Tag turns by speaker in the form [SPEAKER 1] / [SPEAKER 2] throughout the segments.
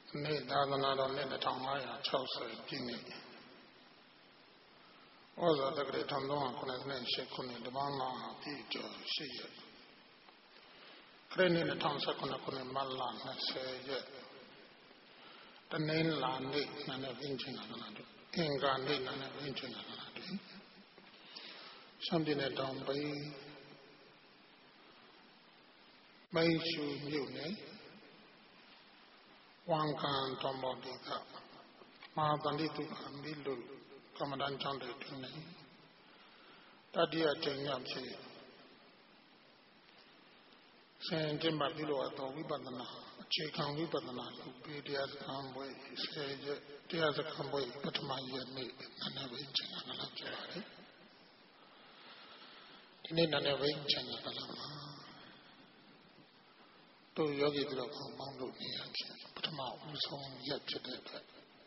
[SPEAKER 1] နေ့သာသနာတော်နှစ်2560ပြည့်နှစ်ဩဇာတက္ကရာ1398ခုနှစ်တပန်းလာပြည့်ကျော်8ရက်ခရစ်နှစ်2019ခုနှစ်မတ်လ20ရက်တနင်္လာနေ့နာနဲ့ဝင်းချင်းကလာတယ်အင်္ဂါနေ့နာနဲ့ဝင်းချင်းကလာတယ်ရှမ်းပြည်နယ်တောင်ပိုင်းမိတ်ရှူမြို့နယ်ဝန်ခံတော်မော်ဒီကမဟာတန်တိတုခမိလူကမ္မဋ္ဌာန်းကျောင်းတွေတွင်တတိယကျင့်ရဖြစ်ဆင်ကျင့်ပါပြုလို့တော်ဝိပဿနာအခြေခံဝိပဿနာလုပ်ပြီးတရားစခန်းပွဲ10ရက်တရားစခန်းပွဲပထမရက်နေ့နာနေဝိချင်ကလာကြပါတယ်ဒီနေ့နာနေဝိချင်ကလာမှာတို့ယောဂီတို့ကောင်းပေါင်းလို့နေရဖြစ်ပထမဦးဆုံးရက်ဖြစ်တဲ့အတွက်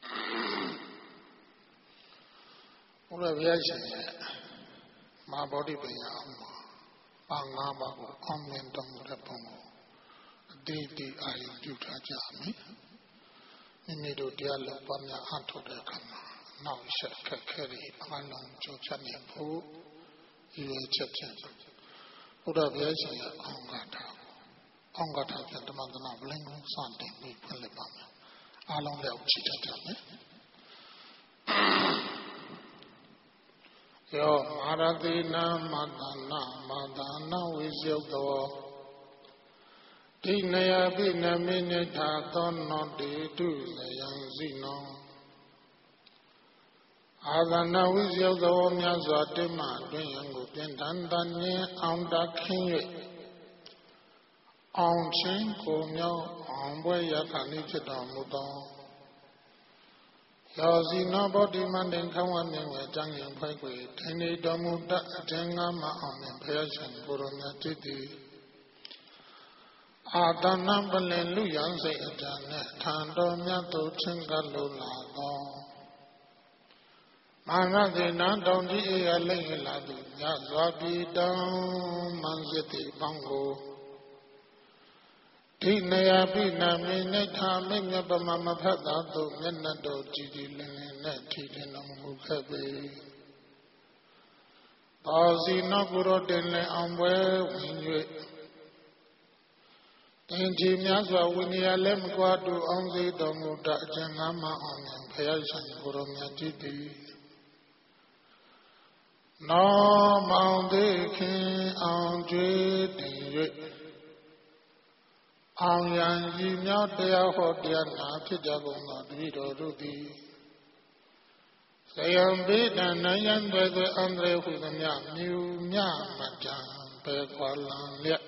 [SPEAKER 1] ဘုရားဗျာရှင်ရဲ့မဟာဗောဓိပညာအောင်ပါ၅ပါးကိုအောင်မြင်တော်မူတဲ့ပုံကိုအတိအကျအာရုံပြုထားကြမယ်မိမိတို့တရားလုံးပါများအထောက်တဲ့အခါမှာနောက်ဆက်ခက်ခဲတွေအမှန်လုံးကြောဖြတ်နေဖို့ရည်ရွယ်ချက်ချင်းဘုရားဗျာရှင်ရဲ့အောင်ကတာအောင်ကတာဖြင့်ဓမ္မသနာဗလင်းကိုစတင်ပြီးဖွင့်လှစ်ပါမယ်အားလုံးလည်းချီးတက်ကြမယ်ယောမာရတိနာမတနာမာတာနာဝိဇယုတ်တောဒီနယပိနမိနိထာသောနောတေတုလယံစီနောအာသနာဝိဇယုတ်တောမြတ်စွာတိမတွင်ယံကိုပြင်ထန်တန်ညင်အောင်တခင်း၍အောင်ချင်းကိုမြောက်အောင်ပွဲရခဏိဖြစ်တော်မူသောယောဇီနောဗောဓိမန္တင်ခဝမြင်ဝဲကျမ်းရင်ဖွဲ့ခွေထိုင်နေတော်မူတတ်အထင်ငါမအောင်မြင်ဖျားရှင်ကိုရောမြတ်တိတိအာတနာပလင်လူရန်စိတ်အတန်နဲ့ထံတော်မြတ်တို့ချင်းကလိုလာသောမာနသေနတောင်ကြီးရလိမ့်လာသူညစွာပြည်တောင်မန်စစ်တိပေါင်းကိုဒီနယပိနမိနိထာမိမြပမမဖတ်သာသို့မျက်နှာတော်ကြည်ကြည်လင်းလင်းနဲ့ထီထင်တော်မူခဲ့ပေသောစီနောကုရောတင်လင်အောင်ပွဲဝင်၍တင်ကြီးများစွာဝိနည်းလည်းမကွာတူအောင်စေတော်မူတတ်အခြင်းငါမအောင်မြင်ဖျားရှင်ကိုရောမြတ်ကြီးတည်နောမောင်သေးခင်အောင်ကျွေးတင်၍အောင်ရန်ကြီးမြောက်တရားဟောတရားနာဖြစ်ကြကုန်သောတပည့်တော်တို့သည်ဇယံပိဒံနယံဘေသေအန္တရေဟုသမျှမြူမြမတံဘေခွာလံလျက်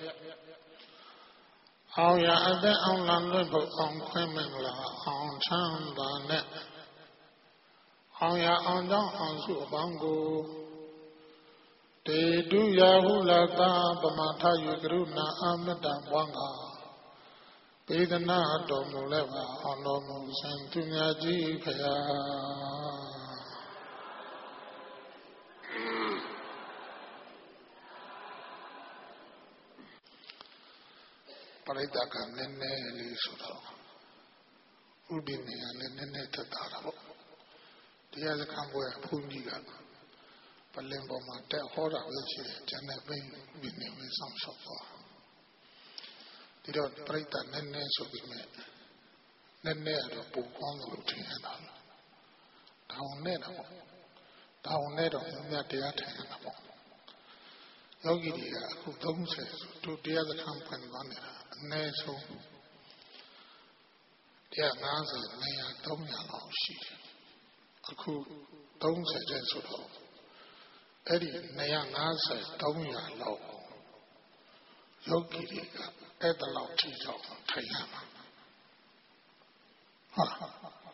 [SPEAKER 1] အောင်ရအသက်အောင်လံလွတ်ဖို့အောင်ခွင့်မင်္ဂလာအောင်ချမ်းသာနဲ့အောင်ရအောင်ကြောင့်အောင်စုအပေါင်းကိုတေတုယာဟုလသာပမထယကရုဏာအမတ္တပွားငါပေဒနာတော်မူလည်းပါအောင်တော်မူရှင်သူမြတ်ကြီးဖရာပရိသတ်ကနည်းနည်းလေးဆိုတော့ဥဒိနေကလည်းနည်းနည်းသက်သာတာပေါ့တရားစခန်းပွဲဘုန်းကြီးကပလင်ပေါ်မှာတက်ဟောတာပဲရှိတယ်ကျန်တဲ့ဘိန်းဥဒိနေပဲဆောင်ရှောက်သွားဒီတော့ပြိတ္တနည်းနည်းဆိုပြီးမဲ့နည်းနည်းတော့ပုံကောင်းလို့ထင်ရတာတောင်းနဲ့တော့တောင်းနဲ့တော့မြတ်တရားထင်ရတာပေါ့ယောဂီတွေကအခု30ဆိုသူတရားစခန်းဖွင့်သွားနေတာအနည်းဆုံး150နေရာ300လောက်ရှိတယ်အခု30ကျဆိုတော့အဲ့ဒီ150 300လောက်ယောဂီတွေကအဲ့ဒါလောက်ထိရောက်ထိုင်ရမှာဟုတ်လား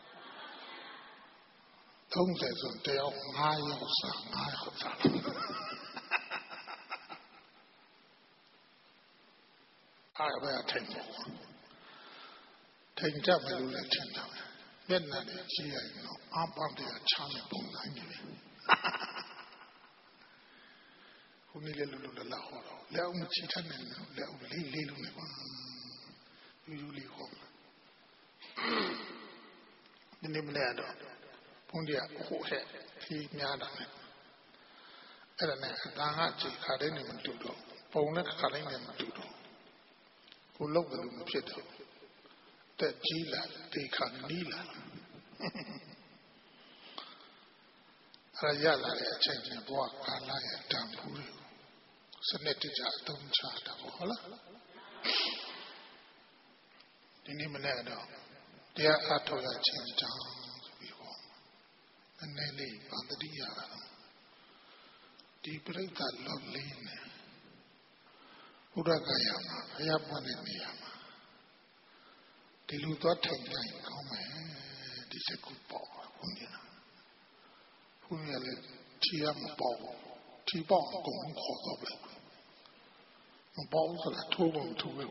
[SPEAKER 1] 30ဆိုတယောက်9ယောက်စား9ယောက်စားအားပဲထိုင်ဖို့ထိုင်ကြမယ်လို့လည်းထင်တာမျက်နှာတွေကြည့်ရရင်တော့အပန်းတရားချမ်းပုံစံနေတယ်ခုနေ့လည်းလို့လာဟောတော့လက်အောင်ချီထနေတယ်လက်အောင်လေးလေးလုံးနေပါယူလေးဟောဒီနေ့မနေ့တော့ဘုန်းကြီးကဟိုဟဲ့ဒီများတာနဲ့အဲ့ဒါနဲ့ဒါကကြည်ခါတဲ့နေမတူတော့ပုံနဲ့ခါတိုင်းနဲ့မတူတော့ကိုလောက်တယ်လို့မဖြစ်တော့တက်ကြီးလာတေခါနီးလာအဲ့ရလာတဲ့အချိန်ချင်းဘဝကာလရဲ့တန်ဖိုးတွေစနစ်တကျအသုံးချတာပေါ့ဟုတ်လားဒီနေ့မနေ့တော့တရားအားထုတ်ရခြင်းကြောင့်ဆိုပြီးပေါ့နည်းနည်းလေးဗန္တိရတာဒီပြိဿလော်လေးနဲ့ဘုရားကရမှာဘုရားပွင့်တဲ့နေရာမှာဒီလူသွားထိုင်လိုက်ကောင်းမယ်ဒီစကူပေါ့ဘုန်းကြီးလည်းချီရမပေါ့ချီပေါ့အကုန်ခေါ်တော့ပဲမပေါ့ဆိုတာထိုးဖို့ထိုးပဲ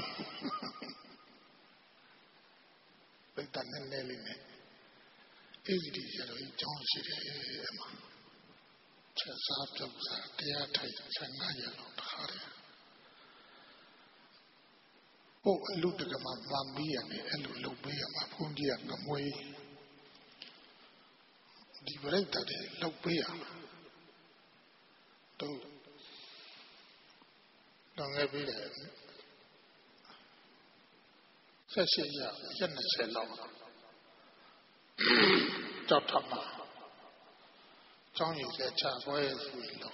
[SPEAKER 1] ပိတ်တနဲ့လေးနဲ့အဲဒီရတော့အကြောင်းရှိတယ်အမှချက်စားပြုတ်စားတရားထိုင်15ရက်လောက်တခါတည်းဟိုအလူတကမှာမမီးရနေအဲ့လိုလုပ်ပေးရမှာဘုန်းကြီးကငမွေးဒီပြိတ္တတွေလုပ်ပေးရမှာတော့ငယ်ပြီးတယ်18ရက်20လောက်ကြောက်ထမှာကျောင်းရည်ဆက်ချပွဲဆိုပြီးတော့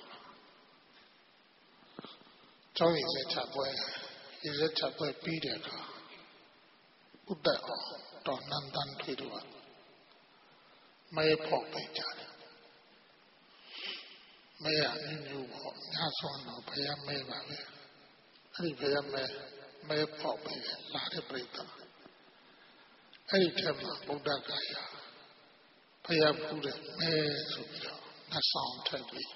[SPEAKER 1] ကျောင်းရည်ဆက်ချပွဲရည်ဆက်ချပွဲပြီးတဲ့အခါဥဒ္ဒအောင်တော်နန္ဒန်ထွေတို့ကမဲဖောက်ပေးကြတယ်မဲရမျိုးပေါ့ညဆွမ်းတော့ဘုရားမဲပါပဲအဲ့ဒီဘုရားမဲဖောက်ပေးတယ်လာတဲ့ပြိတ္တအဲ့ဒီထက်မှာဗုဒ္ဓဂါယာဘုရားပူတဲ့မဲဆိုပြီးတော့နှဆောင်ထည့်ပြီး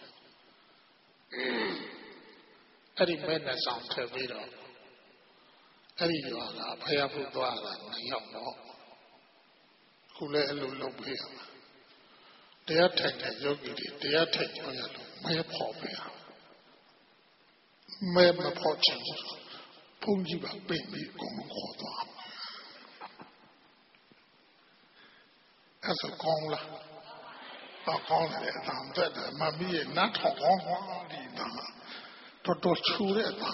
[SPEAKER 1] အဲ့ဒီမဲနှဆောင်ထည့်ပြီးတော့အဲ့ဒီရွာကဘုရားပူသွားတာ2ယောက်တော့ခုလည်းအဲ့လိုလုပ်ပေးရမှာတရားထိုင်တဲ့ယောဂီတွေတရားထိုင်ကြရလို့မဲဖော်ပေးရမဲမဖော်ချင်ဘူးဘုန်းကြီးပါပြင်ပြီးအကုန်ခေါ်သွားအဲ့ဆိုကောင်းလားကောင်းတယ်အတန်တက်တယ်မမီးရဲ့နတ်ထောင်ကောင်းသွားဒီတော့ချူတဲ့အတန်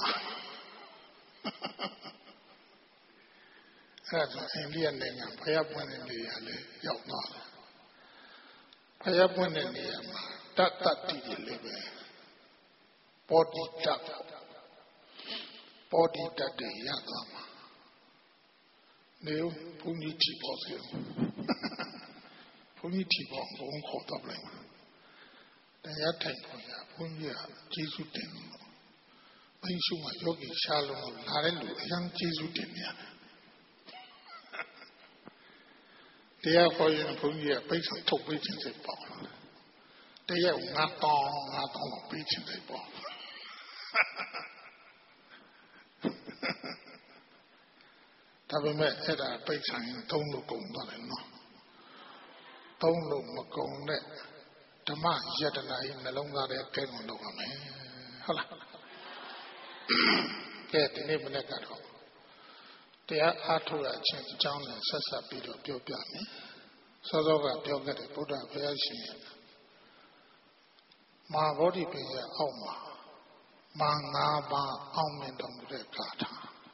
[SPEAKER 1] အဲ့ဒါအိန္ဒိယနိုင်ငံဘုရားပွင့်တဲ့နေရာလေးရောက်သွားတယ်ဘုရားပွင့်တဲ့နေရာမှာတတ်တိတွေလေးပဲပေါ်ဒီတတ်တွေရသွားမှာနေဘုန်းကြီးကြည့်ပေါ်စေဘုန်းကြီးကြည့်ပေါ်ဘုန်းခေါ်တော့လိုက်တရားထိုင်ပေါ်ရဘုန်းကြီးကကျေးဇူးတင်လို့ဘိရှုမှာယောဂီရှားလို့လာတဲ့လူအရင်ကျေးဇူးတင်နေရတယ်တရားခေါ်ရင်ဘုန်းကြီးကပိတ်ဆောင်ထုတ်ပေးခြင်းစိတ်ပေါ့တရားငါတောင်းပေးခြင်းစိတ်ပေါ့ဒါပေမဲ့အဲ့ဒါပိတ်ဆောင်ရင်သုံးလို့ကုန်သွားတယ်နော်သုံးလို့မကုန်တဲ့ဓမ္မယတနာကြီးနှလုံးသားထဲကဲကုန်တော့ပါမယ်ဟုတ်လားကဲဒီနေ့မနေ့ကတော့တရားအားထုတ်ရခြင်းအကြောင်းနဲ့ဆက်ဆက်ပြီးတော့ပြောပြမယ်စောစောကပြောခဲ့တဲ့ဗုဒ္ဓဘုရားရှင်မဟာဗောဓိပင်ရဲ့အောက်မှာမာ9ပါးအောင်မြင်တော်မူတဲ့ဂါထာ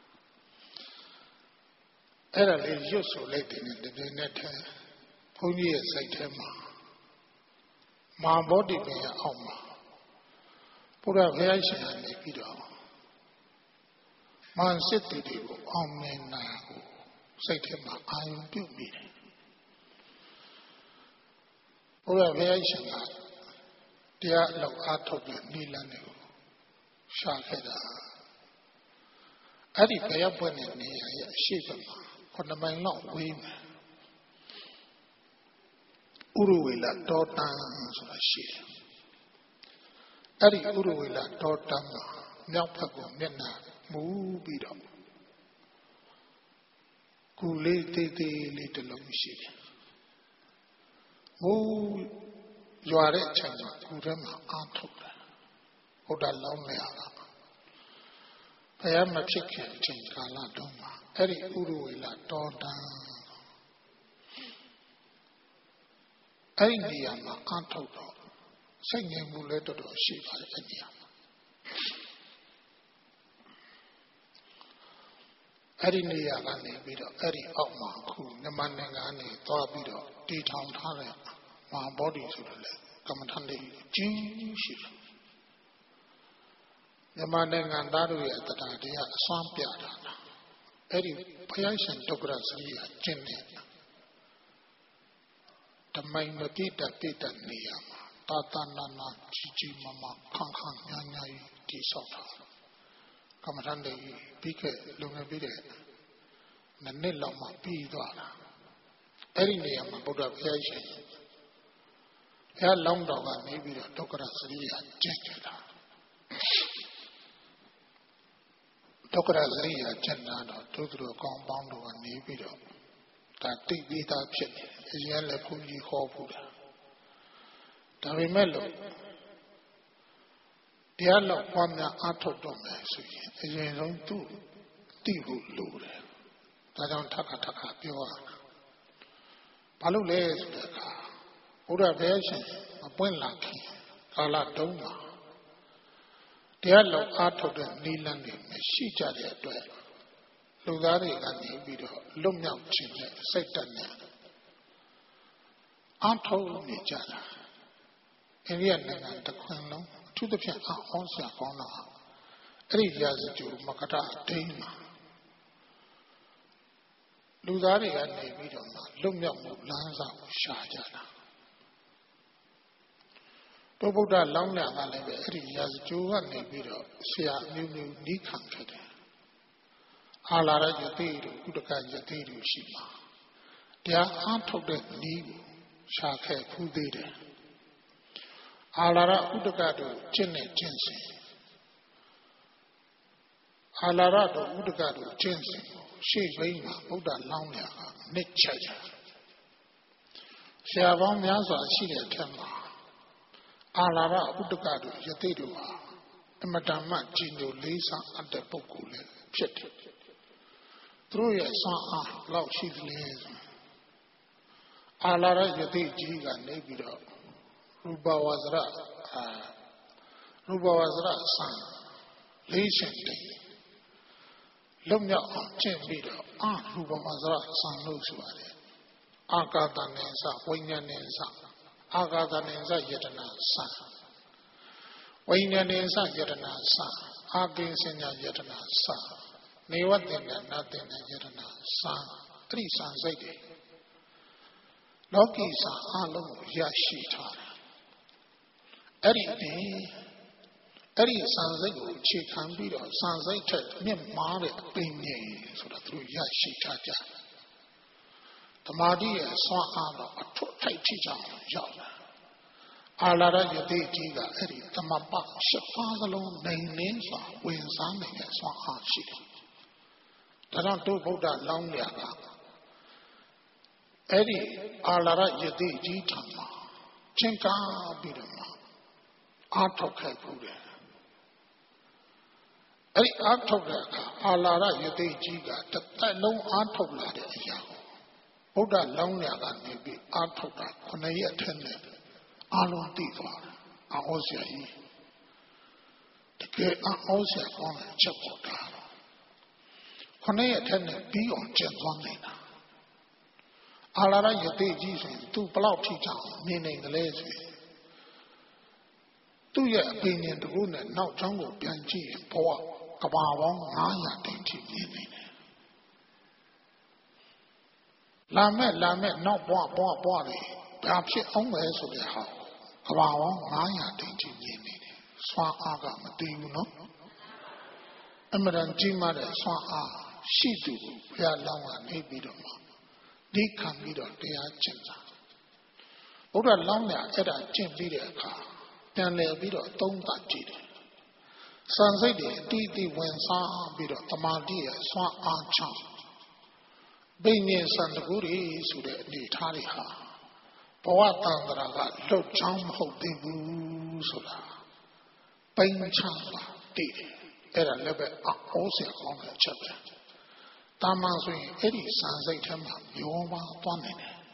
[SPEAKER 1] အဲ့ဒါလေးရွတ်ဆိုလိုက်တဲ့ဒီနေ့ထဲဘုန်းကြီးရဲ့စိတ်ထဲမှာမဟာဗောဓိပင်ရဲ့အောက်မှာဗုဒ္ဓဘုရားရှင်ကနေပြီးတော့မန်စစ်တီတွေကိုအောင်မြင်တာကိုစိတ်ထဲမှာအာရုံပြုမိတယ်ဘုရားဘုရားရှင်ကတရားလောက်အားထုတ်တဲ့နိလန်းတွေကိုရှာခဲ့တာအဲ့ဒီဘုရားပွင့်တဲ့နေရာရဲ့အရှိတ်မှာ9မိုင်လောက်ဝေးမယ်ဥရဝေလတောတန်ဆိုတာရှိတယ်အဲ့ဒီဥရဝေလတောတန်မှာမြောက်ဘက်ကမျက်နှာမူပြီးတော့ကူလေးသေးသေးလေးတစ်လုံးရှိတယ်မူရွာတဲ့အချိန်မှာကူထဲမှာအားထုတ်တယ်ဘုရားလောင်းနေရတာဘုရားမဖြစ်ခင်အချိန်ကာလတုန်းမှာအဲ့ဒီဥရဝေလတောတန်အဲ့ဒီနေရာမှာအထုတ်တော့စိတ်ငြိမ်မှုလည်းတော်တော်ရှိပါတယ်အဲ့ဒီနေရာမှာအဲ့ဒီနေရာကနေပြီးတော့အဲ့ဒီအောက်မှာအခုမြန်မာနိုင်ငံကနေသွားပြီးတော့တည်ထောင်ထားတဲ့မဟာဗောဓိဆိုတဲ့လေကမ္မထန်တွေကြီးရှိတယ်မြန်မာနိုင်ငံသားတို့ရဲ့တရားတရားအစွမ်းပြတာအဲ့ဒီဘုရားရှင်ဒုက္ခရစရိယကျင့်တဲ့ဓမ္မိမတိတပိတနေရာမှာတာတနာနာကြီးမမခန့်ခန့်ညာညာကြီးတိဆောက်တာကမ္မထန်တွေပြီးခဲ့လုံငယ်ပြီးတဲ့နှစ်လောက်မှပြီးသွားတာအဲ့ဒီနေရာမှာဗုဒ္ဓဘုရားရှင်ဘုရားလောင်းတော်ကနေပြီးတော့ဒုက္ခရစရိယကျင့်ကြတာဒုက္ခရစရိယကျင့်တာတော့သူတို့ကောင်းပေါင်းတို့ကနေပြီးတော့ဒါတိတ်ပြီးသားဖြစ်နေတယ်အရင်လည်းဘုန်းကြီးဟောဖို့တာဒါပေမဲ့လို့တရားလောက်ပွားများအားထုတ်တော့မယ်ဆိုရင်အရင်ဆုံးသူ့တိဖို့လိုတယ်ဒါကြောင့်ထပ်ခါပြောရတာဘာလို့လဲဆိုတဲ့အခါဘုရားဘုရားရှင်မပွင့်လာခင်ကာလတုန်းမှာတရားလောက်အားထုတ်တဲ့နိလန်းတွေမရှိကြတဲ့အတွက်လူသားတွေကနေပြီးတော့လွတ်မြောက်ခြင်းနဲ့စိတ်တက်နဲ့အားထုတ်နေကြတာအိန္ဒိယနိုင်ငံတစ်ခွင်လုံးအထူးသဖြင့်အောဆရာကောင်းတာအဲ့ဒီရာဇဂိုမကတအတိန်းမှာလူသားတွေကနေပြီးတော့လွတ်မြောက်မှုလမ်းစာကိုရှာကြတာတို့ဗုဒ္ဓလောင်းနာကလည်းပဲအဲ့ဒီရာဇဂိုကနေပြီးတော့ဆရာအမျိုးမျိုးနီးခံခဲ့တယ်အာလာရယတိတို့ဥဒကယတိတို့ရှိမှာတရားအားထုတ်တဲ့နီးကိုရှာခဲ့ဖူးသေးတယ်အာလာရဥဒကတို့ကျင့်တဲ့ကျင့်စဉ်အာလာရတို့ဥဒကတို့ကျင့်စဉ်ရှေ့ဘိန်းမှာဗုဒ္ဓလောင်းနာကနှစ်ချက်ကြဆရာပေါင်းများစွာရှိတဲ့အထက်မှာအာလာရဥဒကတို့ယတိတို့ဟာအမတန်မှကြည်ညိုလေးစားအပ်တဲ့ပုဂ္ဂိုလ်လည်းဖြစ်တယ်သူတို့ရဲ့ဆွမ်းအားလောက်ရှိသလဲအာလာရယတိကြီးကနေပြီးတော့ရူပဝဇရဆံလေးရှင်တိလုံမြောက်အောင်ကျင့်ပြီးတော့ရူပဝဇရဆံလို့ဆိုရတယ်အာကာသနေစဝိညာဉ်နေစအာကာသနေစယတနာစဝိညာဉ်နေစယတနာစအာကိဉ္စညာယတနာစနေဝတ္တနာနာတ္တနာယတနာစအဲ့ဒီစံစိတ်တွေလောကီစံအလုံးကိုရရှိထားတယ်အဲ့ဒီအဲ့ဒီစံစိတ်ကိုအခြေခံပြီးတော့စံစိတ်ထက်မြင့်မားတဲ့အပင်ကြီးဆိုတာသူတို့ရရှိထားကြတယ်ဓမ္မတိရဲ့ဆွမ်းအားတော့အထွတ်ထိုက်ထိကြအောင်ရောက်လာအာလာရယတိကြီးကအဲ့ဒီသမပရှစ်ပါးစလုံးနိုင်နေစွာဝင်စားနေတဲ့ဆွမ်းအားရှိတယ်ဒါကြောင့်တို့ဗုဒ္ဓလောင်းရကအဲ့ဒီအာလာရယတိကြီးထံမှာချင်းကားပြီးတော့အားထုတ်ခဲ့ဘူးတယ်အဲ့ဒီအားထုတ်တဲ့အခါအာလာရယတိကြီးကတစ်သက်လုံးအားထုတ်လာတဲ့အရာကိုဗုဒ္ဓလောင်းရကနေပြီးအားထုတ်တာ9ရက်ထက်နဲ့အားလုံးသိသွားတယ်အောဆရာကြီးတကယ်အောဆရာကောင်းတဲ့ချက်ပေါ်တာ9ရက်ထက်နဲ့ပြီးအောင်ကျင့်သွားနေတာအာလာရယတိကြီးဆိုရင်သူဘလောက်ထိကြအောင်မြင်နေတယ်လဲဆိုရင်သူ့ရဲ့အပင်ဉာဏ်တကူနဲ့နောက်ကျောင်းကိုပြန်ကြည့်ရင်ဘဝကဘာပေါင်း900တိတိမြင်နေတယ်လာမဲ့နောက်ဘဝတွေဘာဖြစ်အောင်လဲဆိုတဲ့ဟာကဘာပေါင်း900တိတိမြင်နေတယ်စွမ်းအားကမတည်ဘူးနော်အမှန်တန်ကြီးမားတဲ့စွမ်းအားရှိသူဘုရားလောင်းကနေပြီးတော့ဒီခံပြီးတော့တရားကျင့်တာဘုရားလောင်းเนี่ยအဲ့ဒါကျင့်ပြီးတဲ့အခါပြန်လည်ပြီးတော့သုံးသပ်ကြည့်တယ်စံစိတ်တွေအတိအကျဝင်စားပြီးတော့တမာတိရဲ့စွမ်းအားချဘိညာဉ်စံတကူတွေဆိုတဲ့အနေထားတွေဟာဘဝတန်ត្រာကလွတ်ချောင်းမဟုတ်သေးဘူးဆိုတာပိန်ချပါတည်တယ်အဲ့ဒါလည်းပဲအောဆရာကောင်းတဲ့အချက်ပဲတာမန်ဆိုရင်အဲ့ဒီစံစိတ်ထဲမှာမျောပါသွားနေတယ်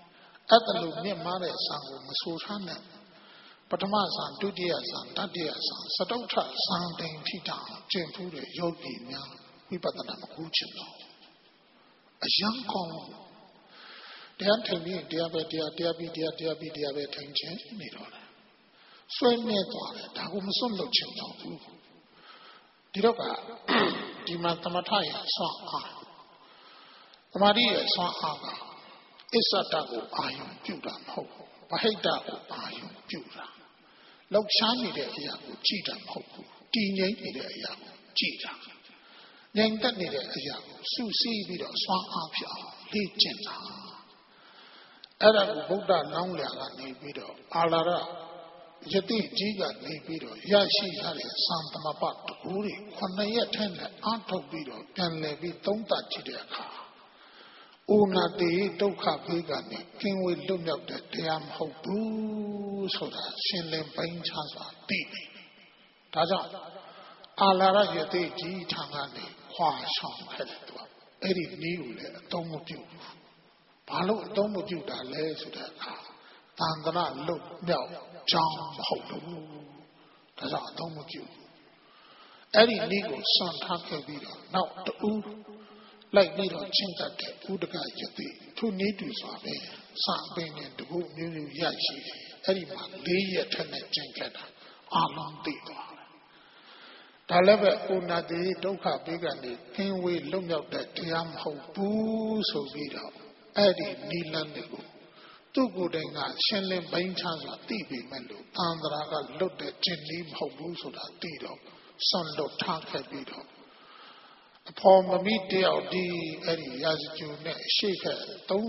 [SPEAKER 1] အဲ့ဒါလို့မြင့်မားတဲ့ဆံကိုမဆိုထားနဲ့ပထမဆံဒုတိယဆံတတိယဆံစတုထဆံတိန်ထိတာကျင့်ဖူးတဲ့ယောဂီများဝိပဿနာမကူးချင်တော့အယံကောင်းတရားထိုင်ပြီးတရားပဲတရားပြီးတရားပဲထိုင်ခြင်းနေတော့တယ်ဆွေးမြဲသွားတယ်ဒါကိုမစွန့်လွတ်ချင်တော့ဘူးဒီတော့ကဒီမှာသမထရဲ့ဆွမ်းအားသမာဓိရဲ့ဆွမ်းအားကအစ္ဆတကိုအာယုံပြုတာမဟုတ်ဘူးဗဟိတကိုအာယုံပြုတာလောက်ချားနေတဲ့အရာကိုကြည့်တာမဟုတ်ဘူးတည်ငြိမ်နေတဲ့အရာကိုကြည့်တာငြိမ်သက်နေတဲ့အရာကိုစုစည်းပြီးတော့ဆွမ်းအားဖြစ်အောင်လေ့ကျင့်တာအဲ့ဒါကိုဗုဒ္ဓလောင်းလျာကနေပြီးတော့အာလာရယတိကြီးကနေပြီးတော့ရရှိရတဲ့သံသမပတကူတွေ9ရက်ထဲနဲ့အားထုတ်ပြီးတော့ပြန်လည်ပြီးသုံးသပ်ကြည့်တဲ့အခါဩနာတိဒုက္ခဘေးကနေကင်းဝေးလွတ်မြောက်တဲ့တရားမဟုတ်ဘူးဆိုတာရှင်းလင်းပိုင်းခြားစွာသိတယ်။ဒါကြောင့်အာလာရယတိကြီးထံကနေခွာဆောင်ခဲ့တယ်သူကအဲ့ဒီနည်းကိုလည်းအသုံးမပြုဘူး။ဘာလို့အသုံးမပြုတာလဲဆိုတဲ့အခါတန်တရာလွတ်မြောက်ကြောင်းမဟုတ်ဘူး။ဒါကြောင့်အသုံးမပြုဘူး။အဲ့ဒီနည်းကိုစွန့်ထားခဲ့ပြီးတော့နောက်တူလိုက်ပြီးတော့ချင်းတတ်တဲ့ဥဒကယတိသူနည်းတူစွာပဲစပင်းနဲ့တခုမျိုးမျိုးရရှိတယ်အဲ့ဒီမှာ4ရက်ထက်နဲ့ကျင့်ခဲ့တာအလုံးသိသွားတယ်ဒါလည်းပဲဥနာတိဒုက္ခဘေးကနေကင်းဝေးလွတ်မြောက်တဲ့တရားမဟုတ်ဘူးဆိုပြီးတော့အဲ့ဒီနိလန်းတွေကိုသူ့ကိုယ်တိုင်ကရှင်းလင်းပိုင်းခြားစွာသိပေမဲ့လို့သံဃာကလွတ်တဲ့ခြင်းနည်းမဟုတ်ဘူးဆိုတာသိတော့စွန့်လွတ်ထားခဲ့ပြီးတော့အဖော်မမိတယောက်ဒီအဲ့ဒီရာဇဂျူနဲ့ရှေ့ခက်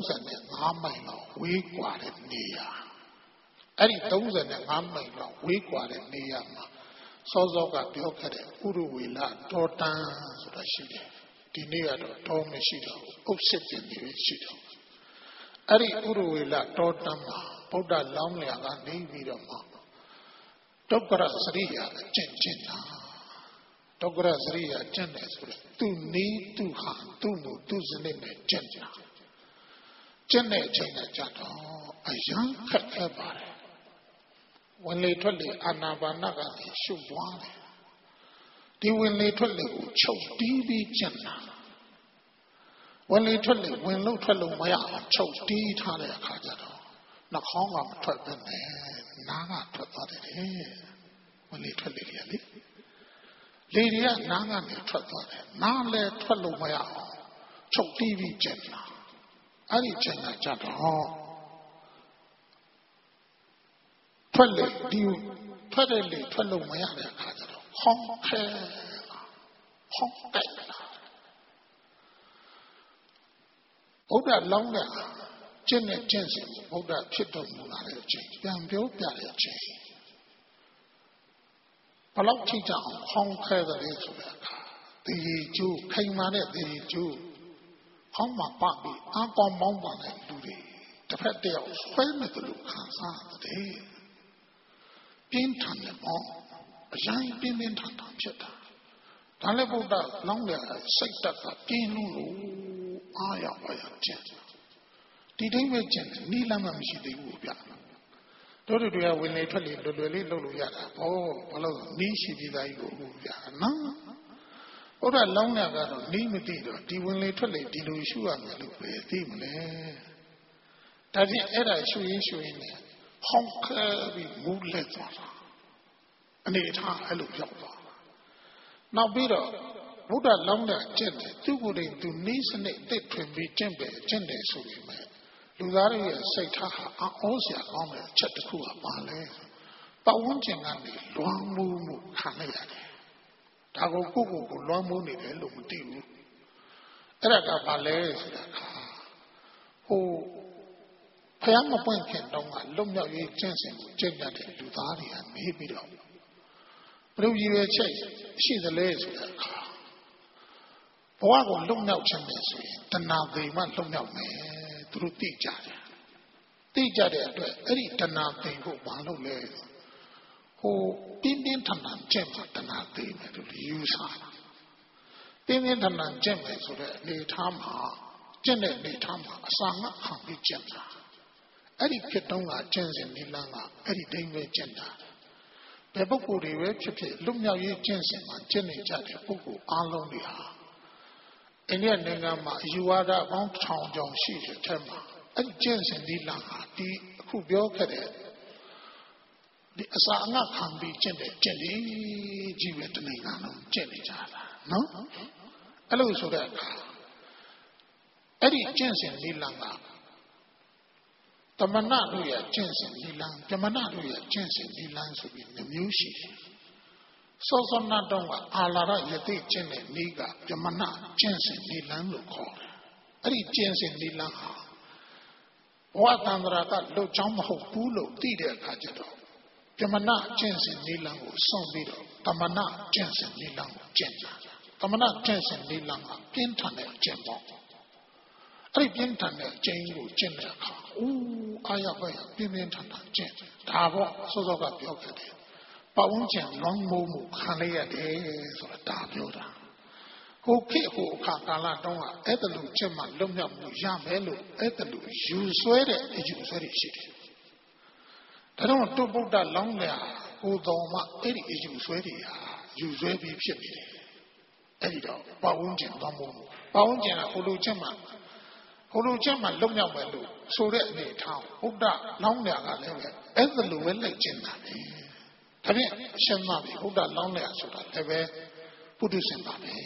[SPEAKER 1] 35မိုင်လောက်ဝေးကွာတဲ့နေရာအဲ့ဒီ35မိုင်လောက်ဝေးကွာတဲ့နေရာမှာစောစောကပြောခဲ့တဲ့ဥရဝေလဒေါတန်ဆိုတာရှိတယ်ဒီနေ့ကတော့တောမရှိတော့ဘူးဥပ္စစ်တင်တွေရှိတော့အဲ့ဒီဥရဝေလဒေါတန်မှာဗုဒ္ဓလောင်းလျာကနေပြီးတော့မှဒုက္ခရစရိယာအကျင့်တာဒုက္ခရစရိယာကျင့်တယ်ဆိုတော့သူနီးသူဟာသူ့ကိုသူ့စနစ်နဲ့ကျင့်တာကျင့်တဲ့အချိန်ကကြတော့အယံခက်ခဲပါတယ်ဝင်လေထွက်လေအာနာပါနကနေရှုပ်သွားတယ်ဒီဝင်လေထွက်လေကိုချုပ်တီးပြီးကျင့်တာဝင်လေထွက်လေဝင်လို့ထွက်လို့မရအောင်ချုပ်တီးထားတဲ့အခါကျတော့နှာခေါင်းကမထွက်ဘဲနဲ့နားကထွက်သွားတယ်ဝင်လေထွက်လေတွေကလေတွေကနားကနေထွက်သွားတယ်နားလည်းထွက်လို့မရအောင်ချုပ်တီးပြီးကျင့်တာအဲ့ဒီကျင့်တာကြတော့ထွက်လေဒီထွက်တယ်လေထွက်လို့မရတဲ့အခါကျတော့ဟောင်းခဲဟောင်းတိုက်လာဘုရားလောင်းတဲ့ကျင့်တဲ့ကျင့်စဉ်ဘုရားဖြစ်တော်မူလာတဲ့အချိန်ပြန်ပြောပြတဲ့အချိန်ဘလောက်ထိကြအောင်ဟောင်းခဲတယ်ဆိုတဲ့အခါတေကျိုးခိုင်မာတဲ့တေကျိုးဟောင်းမှာပပြီးအပေါင်းမောင်းပါတဲ့လူတွေတစ်ဖက်တယောက်ဆွဲမဲ့လို့ခံစားတယ်ပြင်းထန်တယ်ပေါ့အရင်ပြင်းထန်တာဖြစ်တာဒါလည်းဘုရားလောင်းတဲ့စိတ်တက်ကပြင်းလို့အားရပါရကျင့်ဒီတိုင်းပဲကျင့်နီးလမ်းမှမရှိသေးဘူးဗျတို့တွေကဝင်လေထွက်လေလွယ်လွယ်လေးလုပ်လို့ရတာဘောဘာလို့နီးရှိပြီးသားကြီးကိုဟုတ်ဗျာနော်ဘုရားလောင်းတဲ့ကတော့နီးမသိတော့ဒီဝင်လေထွက်လေဒီလိုရှုရမယ်လို့ပဲသိမလဲဒါဖြင့်အဲ့ဒါရှုရင်းနဲ့ဟောင်းခဲပြီးမူးလက်သွားတာအနေထားအဲ့လိုရောက်သွားတာနောက်ပြီးတော့ဘုရားလောင်းတဲ့ကျင့်တယ်သူကိုယ်တိုင်သူနီးစနစ်တစ်ထွင်ပြီးကျင့်တယ်ဆိုပေမဲ့လူသားတွေရဲ့စိတ်ထားဟာအောစရာကောင်းတဲ့အချက်တစ်ခုကပါလဲပတ်ဝန်းကျင်ကနေလွှမ်းမိုးမှုခံရရတယ်ဒါကိုကိုလွှမ်းမိုးနေတယ်လို့မသိဘူးအဲ့ဒါကဘာလဲဆိုတာကဖျားမပွင့်ခင်တုန်းကလွတ်မြောက်ရေးကျင့်စဉ်ကိုကျင့်ကြတဲ့လူသားတွေကနေပြီးတော့ဘုရားကြီးရဲ့ချက်ရှိသလဲဆိုတဲ့အခါဘဝကိုလွတ်မြောက်ခြင်းပဲဆိုရင်တဏှာပေမှလွတ်မြောက်မယ်သူတို့သိကြတယ်သိကြတဲ့အတွက်အဲ့ဒီတဏှာပေကိုဘာလို့လဲပြင်းထန်ကျင့်မှာတဏှာပေမယ်လို့ယူဆတာပြင်းထန်ကျင့်မယ်ဆိုတဲ့အနေထားမှာကျင့်တဲ့အနေထားမှာအစာငတ်ခံပြီးကျင့်တာအဲ့ဒီဖြစ်တော့ကကျင့်စဉ်နိလန်းကအဲ့ဒီဒိမ့်ပဲကျင့်တာဘယ်ပုဂ္ဂိုလ်တွေပဲဖြစ်ဖြစ်လွတ်မြောက်ရေးကျင့်စဉ်မှာကျင့်နေကြတဲ့ပုဂ္ဂိုလ်အားလုံးတွေဟာအိန္ဒိယနိုင်ငံမှာအယူဝါဒပေါင်းထောင်ကျော်ရှိတဲ့ထဲမှာအဲ့ဒီကျင့်စဉ်နိလန်းဟာဒီအခုပြောခဲ့တဲ့ဒီအစာအငတ်ခံပြီးကျင့်တဲ့ကျင့်လေးကြီးပဲတနိုင်ငံလုံးကျင့်နေကြတာနော်အဲ့လိုဆိုတဲ့အခါအဲ့ဒီကျင့်စဉ်နိလန်းကတမနာတို့ရဲ့ကျင့်စဉ်နိလန်းပြမနာတို့ရဲ့ကျင့်စဉ်နိလန်းဆိုပြီးမျိုးရှိတယ်စောစောနာတော့ကအာလာရယတိကျင့်တဲ့နေ့ကပြမနာကျင့်စဉ်နိလန်းလို့ခေါ်တယ်အဲ့ဒီကျင့်စဉ်နိလန်းဟာဘဝတန္တရာကလွတ်ချောင်းမဟုတ်ဘူးလို့သိတဲ့အခါကျတော့ပြမနာကျင့်စဉ်နိလန်းကိုစွန့်ပြီးတော့တမနာကျင့်စဉ်နိလန်းကိုကျင့်ကြတာတမနာကျင့်စဉ်နိလန်းကပြင်းထန်တဲ့အကျင့်ပေါ့အဲ့ဒီပြင်းထန်တဲ့အကျင့်ကိုကျင့်တဲ့အခါအာရပါရပြင်းပြင်းထန်ထန်ကျင့်ဒါပေါ့စောစောကပြောခဲ့တယ်ပတ်ဝန်းကျင်လောင်းမိုးမှုခံရရတယ်ဆိုတာဒါပြောတာဟိုခေတ်ဟိုအခါကာလတုန်းကအဲ့ဒါလိုကျင့်မှလွတ်မြောက်မှုရမယ်လို့အဲ့ဒါလိုယူဆွဲတဲ့အယူဆွဲတွေရှိတယ်ဒါတော့တုတ်ဗုဒ္ဓလောင်းလျာဟိုတော်မှအဲ့ဒီအယူဆွဲတွေဟာယူဆွဲပြီးဖြစ်နေတယ်အဲ့ဒီတော့ပတ်ဝန်းကျင်လောင်းမိုးမှုပတ်ဝန်းကျင်ကဟိုလိုကျင့်မှလွတ်မြောက်မယ်လို့ဆိုတဲ့အနေထားဗုဒ္ဓလောင်းလျာကလည်းပဲအဲ့ဒါလိုပဲလိုက်ကျင့်တာပဲဒါဖြင့်ရှင်းပါပြီဗုဒ္ဓလောင်းလျာဆိုတာလည်းပဲပုထုဇဉ်ပါပဲ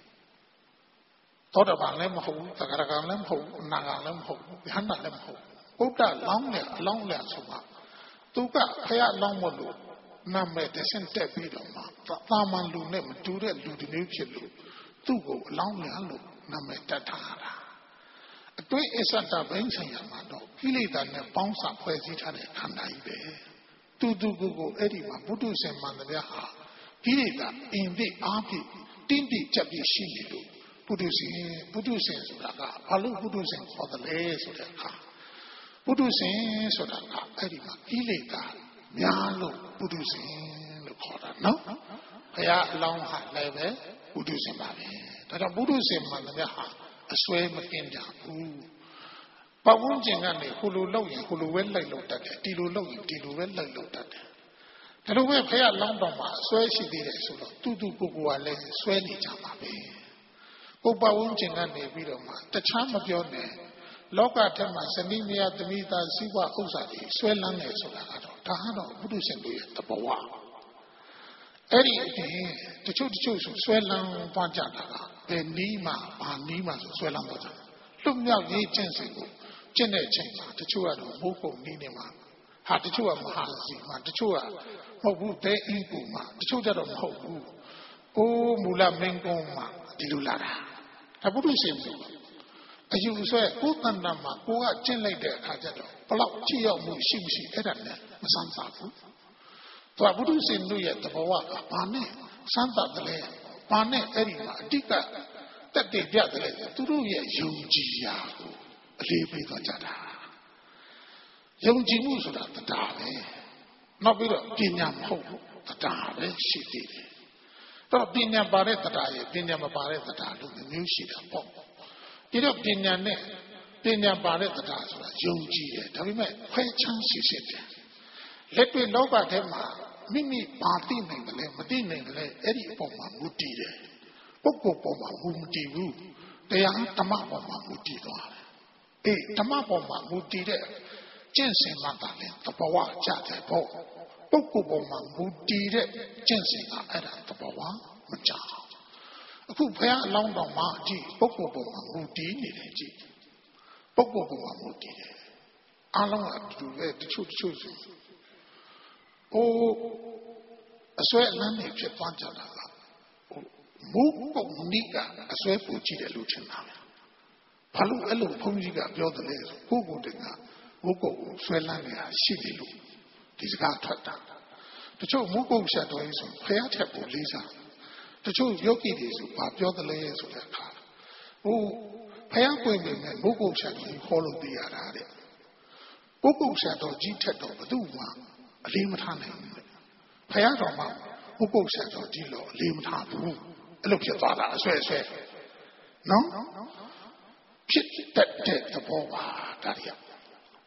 [SPEAKER 1] သောတာပန်လည်းမဟုတ်ဘူးသဂရကံလည်းမဟုတ်ဘူးအနာဂံလည်းမဟုတ်ဘူးယဟန္တာလည်းမဟုတ်ဘူးဗုဒ္ဓလောင်းလျာဆိုတာသူကဖယားလောင်းမလို့နာမည်တဆင့်တက်ပြီးတော့မှသာမန်လူနဲ့မတူတဲ့လူတစ်မျိုးဖြစ်လို့သူ့ကိုအလောင်းလျာလို့နာမည်တက်ထားတာအတွင်းအစ္ဆတဘိန်းဆိုင်ရာမှာတော့ကိလေသာနဲ့ပေါင်းစပ်ဖွဲ့စည်းထားတဲ့ခန္ဓာကြီးပဲတူကိုအဲ့ဒီမှာဘုဒ္ဓဆင်မှန်တဲ့ဟာကိလေသာအင်ပြအားဖြင့်တင်းတိကြပ်ပြီးရှိနေလို့ဘုဒ္ဓဆင်ဆိုတာကဘာလို့ဘုဒ္ဓဆင်ခေါ်တယ်လဲဆိုတဲ့အခါဘုဒ္ဓဆင်ဆိုတာကအဲ့ဒီမှာကိလေသာများလို့ဘုဒ္ဓဆင်လို့ခေါ်တာနော်ဘုရားအလောင်းဟာလည်းပဲဘုဒ္ဓဆင်ပါပဲဒါတော့ဘုဒ္ဓဆင်မှန်တဲ့ဟာအစွဲမကင်းကြဘူးပတ်ဝန်းကျင်ကနေဟိုလိုလုပ်ရင်ဟိုလိုပဲလိုက်လုပ်တတ်တယ်ဒီလိုလုပ်ရင်ဒီလိုပဲလိုက်လုပ်တတ်တယ်ဒါလိုပဲဖះလောင်းတော်မှာအစွဲရှိသေးတယ်ဆိုတော့တူကိုကလည်းစွဲနေကြပါပဲကိုပတ်ဝန်းကျင်ကနေပြီးတော့မှတခြားမပြောနဲ့လောကထဲမှာဇနီးမယားသမီးသားစီးပွားဥစ္စာတွေဆွဲလန်းနေဆိုတာကတော့ဒါကတော့ဘုဒ္ဓရှင်တို့ရဲ့တဘောဝအဲ့ဒီအပြင်တချို့ဆိုဆွဲလန်းသွားကြတာကဘယ်နီးမှဘာနီးမှဆိုဆွဲလန်းသွားကြတယ်လွတ်မြောက်ရေးကျင့်စဉ်ကိုကျင့်တဲ့အချိန်မှာတချို့ကတော့မိုးကုံနီးနေမှာဟာတချို့ကမဟာစီမှာတချို့ကမဟုတ်ဘူးတဲအင်းကူမှာတချို့ကြတော့မဟုတ်ဘူးအိုးမူလမင်းကုန်းမှာဒီလိုလာတာဒါဘုဒ္ဓရှင်ဆိုအယူဆွဲကိုယ်တဏ္ဍာမှာကိုကကျင့်လိုက်တဲ့အခါကျတော့ဘလောက်ကြည့်ရောက်မှုရှိမရှိအဲ့ဒါနဲ့မဆန်းစားဘူးသူကဘုဒ္ဓရှင်တို့ရဲ့တဘောကဘာနဲ့စမ်းသပ်တယ်လဲဘာနဲ့အဲ့ဒီမှာအတိတ်တက်တည်ပြတယ်လေသူတို့ရဲ့ယုံကြည်ရာကိုအလေးပေးသွားကြတာယုံကြည်မှုဆိုတာတရားပဲနောက်ပြီးတော့ပညာမဟုတ်ဘူးတရားပဲရှိသေးတယ်တော့ပညာပါတဲ့တရားရဲ့ပညာမပါတဲ့တရားလို့မျိုးရှိတာပေါ့ဒီတော့ပညာနဲ့ပညာပါတဲ့တရားဆိုတာယုံကြည်တယ်ဒါပေမဲ့ခွဲခြားရှိရှိတယ်လက်တွေ့လောကထဲမှာမိမိပါသိနိုင်တယ်လေမသိနိုင်တယ်လေအဲ့ဒီအပေါ်မှာမူတည်တယ်ပုဂ္ဂိုလ်ပေါ်မှာမူတည်ဘူးတရားဓမ္မပေါ်မှာမူတည်သွားတယ်အေးဓမ္မပေါ်မှာမူတည်တဲ့ကျင့်စဉ်မှတာလေသဘောဝကြတယ်ပေါ့ပုဂ္ဂိုလ်ပေါ်မှာမူတည်တဲ့ကျင့်စဉ်ကအဲ့ဒါသဘောဝမကြအခုဘုရားအလောင်းတော်မှာကြည့်ပုဂ္ဂိုလ်ပေါ်မှာမူတည်နေတယ်ကြည့်ပုဂ္ဂိုလ်ပေါ်မှာမူတည်တယ်အလုံးအတူပဲတချို့ဆိုအိုးအစွဲအလန်းနေဖြစ်သွားကြတာကမုကုတ်နိကအစွဲပူကြည့်တယ်လို့ထင်တာဘာလို့အဲ့လိုဘုန်းကြီးကပြောတယ်လဲဆိုကိုယ်တည်းကမုကုတ်ကိုဆွဲလန်းနေတာရှိတယ်လို့ဒီစကားထွက်တာတချို့မုကုတ်ဆက်တော်ကြီးဆိုဖះထက်ကိုလေးစားတချို့ယောဂီတွေဆိုဘာပြောတယ်လဲဆိုတဲ့အခါဟိုဖះပွင့်ပေမဲ့မုကုတ်ဆက်တော်ကြီးခေါ်လို့ပြရတာတဲ့မုကုတ်ဆက်တော်ကြီးထက်တော့ဘသူမှအလေးမထားနိုင်ဘူးဖះတော်မှာမုကုတ်ဆက်တော်ကြီးလို့အလေးမထားဘူးအဲ့လိုဖြစ်သွားတာအဆွဲနော်ဖြစ်တတ်တဲ့သဘောပါဒါတွေက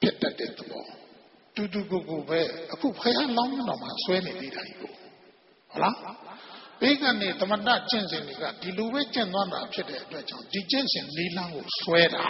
[SPEAKER 1] ဖြစ်တတ်တဲ့သဘောတူတူကိုပဲအခုဖယားလောင်းတော်မှာဆွဲနေသေးတာကြီးကိုဟုတ်လားဘေးကနေသမဏကျင့်စဉ်တွေကဒီလိုပဲကျင့်သွားတာဖြစ်တဲ့အတွက်ကြောင့်ဒီကျင့်စဉ်လေးလမ်းကိုဆွဲတာ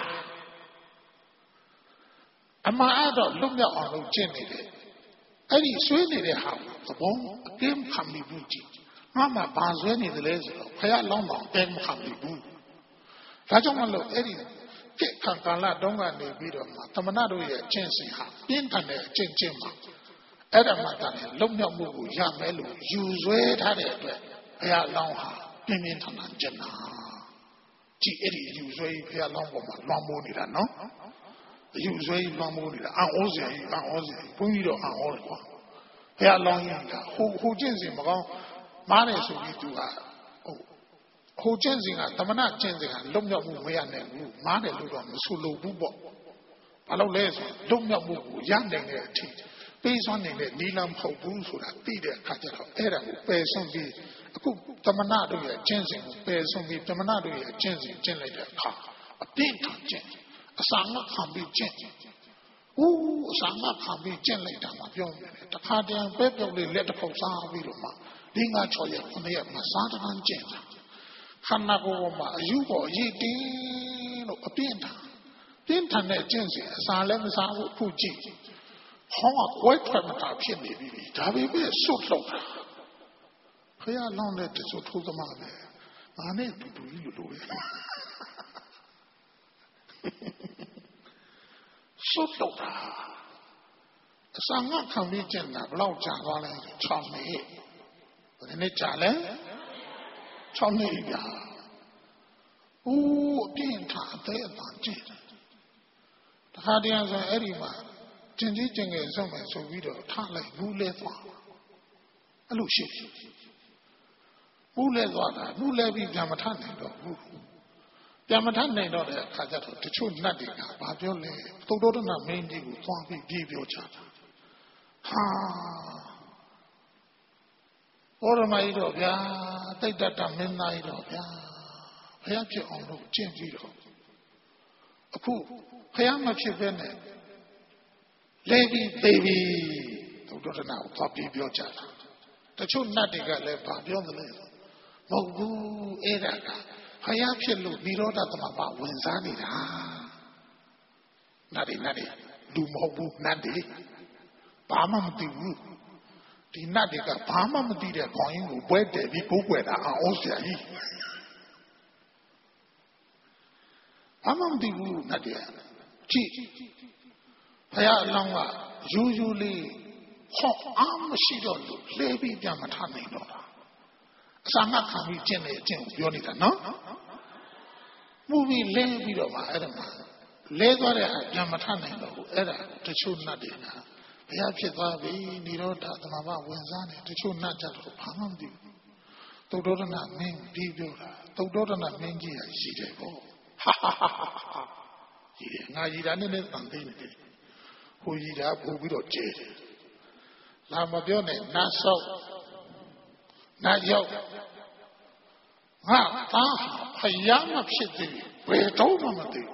[SPEAKER 1] အမှားတော့လွတ်မြောက်အောင်လုပ်ကျင့်နေတယ်အဲ့ဒီဆွဲနေတဲ့ဟာသဘောအကင်းခံမိဘူးကြည့်ငါမှဘာဆွဲနေတယ်လဲဆိုတော့ဖယားလောင်းတော်အကင်းခံမိဘူးဒါကြောင့်မလို့အဲ့ဒီကိခံကာလတုန်းကနေပြီးတော့သမဏတို့ရဲ့ကျင့်စဉ်ဟာပြင်းထန်တဲ့အကျင့်ကျင့်မှာအဲ့ဒါမှတည်းလုံမြောက်မှုကိုရမယ်လို့ယူဆွဲထားတဲ့အတွက်ဘုရားလောင်းဟာပြင်းပြင်းထန်ထန်ကျင့်တာကြည့်အဲ့ဒီယူဆွဲဘုရားလောင်းပေါ်မှာလွှမ်းမိုးနေတာနော်ယူဆွဲလွှမ်းမိုးနေတာအံ့ဩစရာကြီးဘုန်းကြီးတော့အံ့ဩတယ်ကွာဘုရားလောင်းရင်ကဟိုကျင့်စဉ်မကောင်းမားတယ်ဆိုပြီးသူကဟိုကျင့်စဉ်ကသမဏကျင့်စဉ်ကလုံမြောက်မှုမရနိုင်ဘူးမားတယ်လို့တော့မဆိုလိုဘူးပေါ့ဘာလို့လဲဆိုလုံမြောက်မှုကိုရနိုင်တဲ့အထိပေးစွမ်းနေတဲ့နီလံမဟုတ်ဘူးဆိုတာသိတဲ့အခါကျတော့အဲ့ဒါကိုပယ်ဆုံးပြီးအခုသမဏတို့ရဲ့ကျင့်စဉ်ကိုပယ်ဆုံးပြီးသမဏတို့ရဲ့ကျင့်စဉ်ကျင့်လိုက်တဲ့အခါအပြင်းထန်ကျင့်အစာငတ်ခံပြီးကျင့်အစာငတ်ခံပြီးကျင့်လိုက်တာမှပြောနေတယ်တခါတည်းပဲပြုတ်လေးလက်တစ်ခုစားပြီးတော့မှ၄၅6ရက်9ရက်မှစားတန်းကျင့်တာခန္ဓာကိုယ်ပေါ်မှာအယူပေါ်ရည်တင်းလို့အပြင်းထန်တဲ့ကျင့်စဉ်အစာလည်းမစားဘူးအခုကြည့်ဟောကွဲထွက်မတာဖြစ်နေပြီဒါပေမဲ့စွတ်လောက်တာဖယားလောင်းတဲ့တစွတ်ထိုးသမားပဲငါနဲ့တူတူကြီးလိုပဲစွတ်လောက်တာအစာငတ်ခံပြီးကျင့်တာဘယ်လောက်ကြာသွားလဲ6နှစ်ဘယ်နှစ်ကြာလဲ6နှစ်ကြာအပြင်းထန်အသေးအတန်ကျင့်တခါတည်းဆိုအဲ့ဒီမှာကျင်ကြီးကျင်ငယ်ဆုံးမယ်ဆိုပြီးတော့ထားလိုက်ဘူးလဲသွားအဲ့လိုရှိဘူးလဲသွားတာဘူးလဲပြီးပြန်မထနိုင်တော့ဘူးပြန်မထနိုင်တော့တဲ့အခါကျတော့တချို့နတ်တွေကဘာပြောလဲသုတ္တရဏမင်းကြီးကိုသွားပြီးပြေးပြောချတာဟာဩရမကြီးတော့ဗျာတိတ်တတမင်းသားကြီးတော့ဗျာဘုရားဖြစ်အောင်လို့ကျင့်ပြီးတော့အခုဘုရားမဖြစ်ဘဲနဲ့လဲပြီးသေးပြီသုတ္တရဏကိုသွားပြီးပြောကြတာတချို့နတ်တွေကလည်းဘာပြောသလဲမဟုတ်ဘူးအဲ့ဒါကဘုရားဖြစ်လို့និရောဓသမဘာဝင်စားနေတာနတ်တွေလူမဟုတ်ဘူးနတ်တွေဘာမှမသိဘူးဒီနတ်တွေကဘာမှမသိတဲ့ခေါင်းရင်းကိုပွဲတယ်ပြီးကိုးကွယ်တာအောင်ဆရာကြီးဘာမှမသိဘူးနတ်တွေကြည့်ဘုရားအလောင်းကရိုးရိုးလေးဟောအားမရှိတော့လို့လဲပြီးပြန်မထနိုင်တော့တာအစာငတ်ခံပြီးကျင့်နေအကျင့်ကိုပြောနေတာနော်မှုပြီးလဲပြီးတော့မှအဲ့ဒါမှလဲသွားတဲ့ပြန်မထနိုင်တော့ဘူးအဲ့ဒါတချို့နတ်တွေကဘုရားဖြစ်သွားပြီនិရောဓသမဘာဝင်စားနေတချို့နတ်ကြတော့ဘာမှမသိဘူးသုတ္တရဏမင်းပြီးပြောတာသုတ္တရဏမင်းကြီးကရည်တယ်ပေါ့ရည်တယ်ငါရည်တာနဲ့တန်သိနေတယ်ဟိုရည်တာပို့ပြီးတော့ကျဲတယ်လာမပြောနဲ့နတ်ဆောက်နတ်ရောက်ငါသားဖယားမဖြစ်သေးဘယ်တော့မှမသိ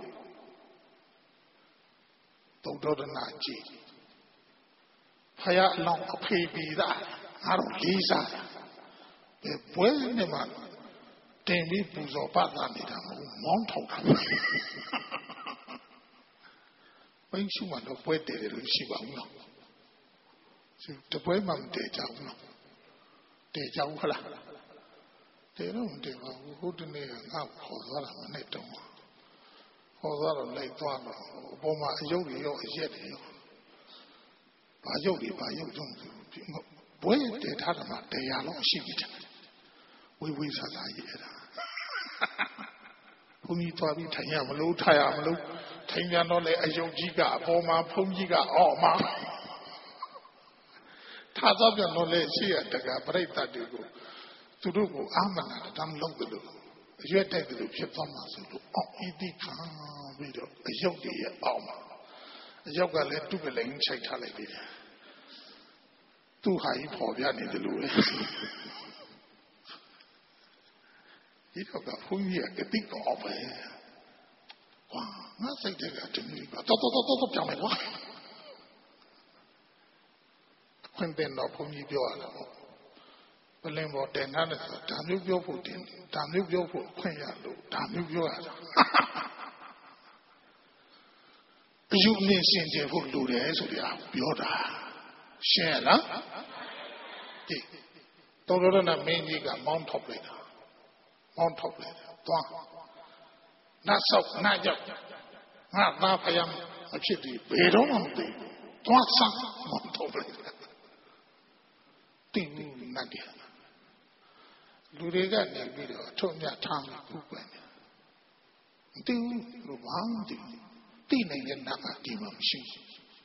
[SPEAKER 1] ဘူးသုတ္တရဏကြီးဖယားအလောင်းအဖေပြီးသားငါတို့လေးစားတယ်ဘယ်ပွဲနဲ့မှတင်ပြီးပူဇော်ပတ်တာနေတာမဟုတ်မောင်းထောက်တာဘယ်ရှိမှတော့ပွဲတည်တယ်လို့ရှိပါဘူးနော်တပွဲမှမတည်ကြဘူးနော်တည်ကြဘူးခလားတည်တော့မတည်ပါဘူးဟိုတနေ့ကငါ့ခေါ်သွားတာမနဲ့တုံးခေါ်သွားတော့လိုက်သွားတော့အပေါ်မှာအယုတ်တွေရောအရက်တွေရောဘာယုတ်တွေဘာယုတ်တုံးဘွဲတည်ထားတာမှတရားလုံးရှိပြီတဲ့ဝေးစားစားရေးအဲ့ဒါဘုန်းကြီးသွားပြီးထိုင်ရမလို့ထားရမလို့ထိုင်ပြန်တော့လေအယုတ်ကြီးကအပေါ်မှာဘုန်းကြီးကအော်မှာထားတော့ပြန်တော့လေရှိရတကပြိတ္တတွေကိုသူတို့ကိုအာမနာတမ်းလုပ်တယ်လို့အရွက်တိုက်တယ်လို့ဖြစ်သွားမှာဆိုလို့အော်ဤတိခံပြီးတော့အယုတ်ကြီးရဲ့အောက်မှာအယုတ်ကလည်းသူ့ကလည်းချိတ်ထားလိုက်ပြီသူ့ဟာကြီးပေါ်ပြနေတယ်လို့ဒီတော့ကဘုန်းကြီးကတိကောပဲဝါငါစိတ်တွေကတမျိုးပါတော်ပြောင်းလိုက်ကွာခွင့်တင်တော့ဘုန်းကြီးပြောရတာပေါ့ပလင်ပေါ်တင်ထားတယ်ဆိုဒါမျိုးပြောဖို့တင်ဒါမျိုးပြောဖို့ခွင့်ရလို့ဒါမျိုးပြောရတာအယူအမြင်ရှင်ကျေဖို့လိုတယ်ဆိုပြပြောတာရှင်းလားဒီတော်တော်နဲ့မင်းကြီးကမောင်းထုတ်လိုက်တာမောင်းထုတ်လိုက်တာသွားနတ်ဆောက်နတ်ရောက်ငါသားဖယားမဖြစ်သေးဘယ်တော့မှမသိသွားစားမောင်းထုတ်လိုက်တာတင်းနတ်တယ်လူတွေကနေပြီးတော့အထုံးမြထားမှာခုပဲမသိဘူးလို့ဘာမှမသိဘူးတိနေတဲ့နတ်ကဒီမှာမရှိဘူး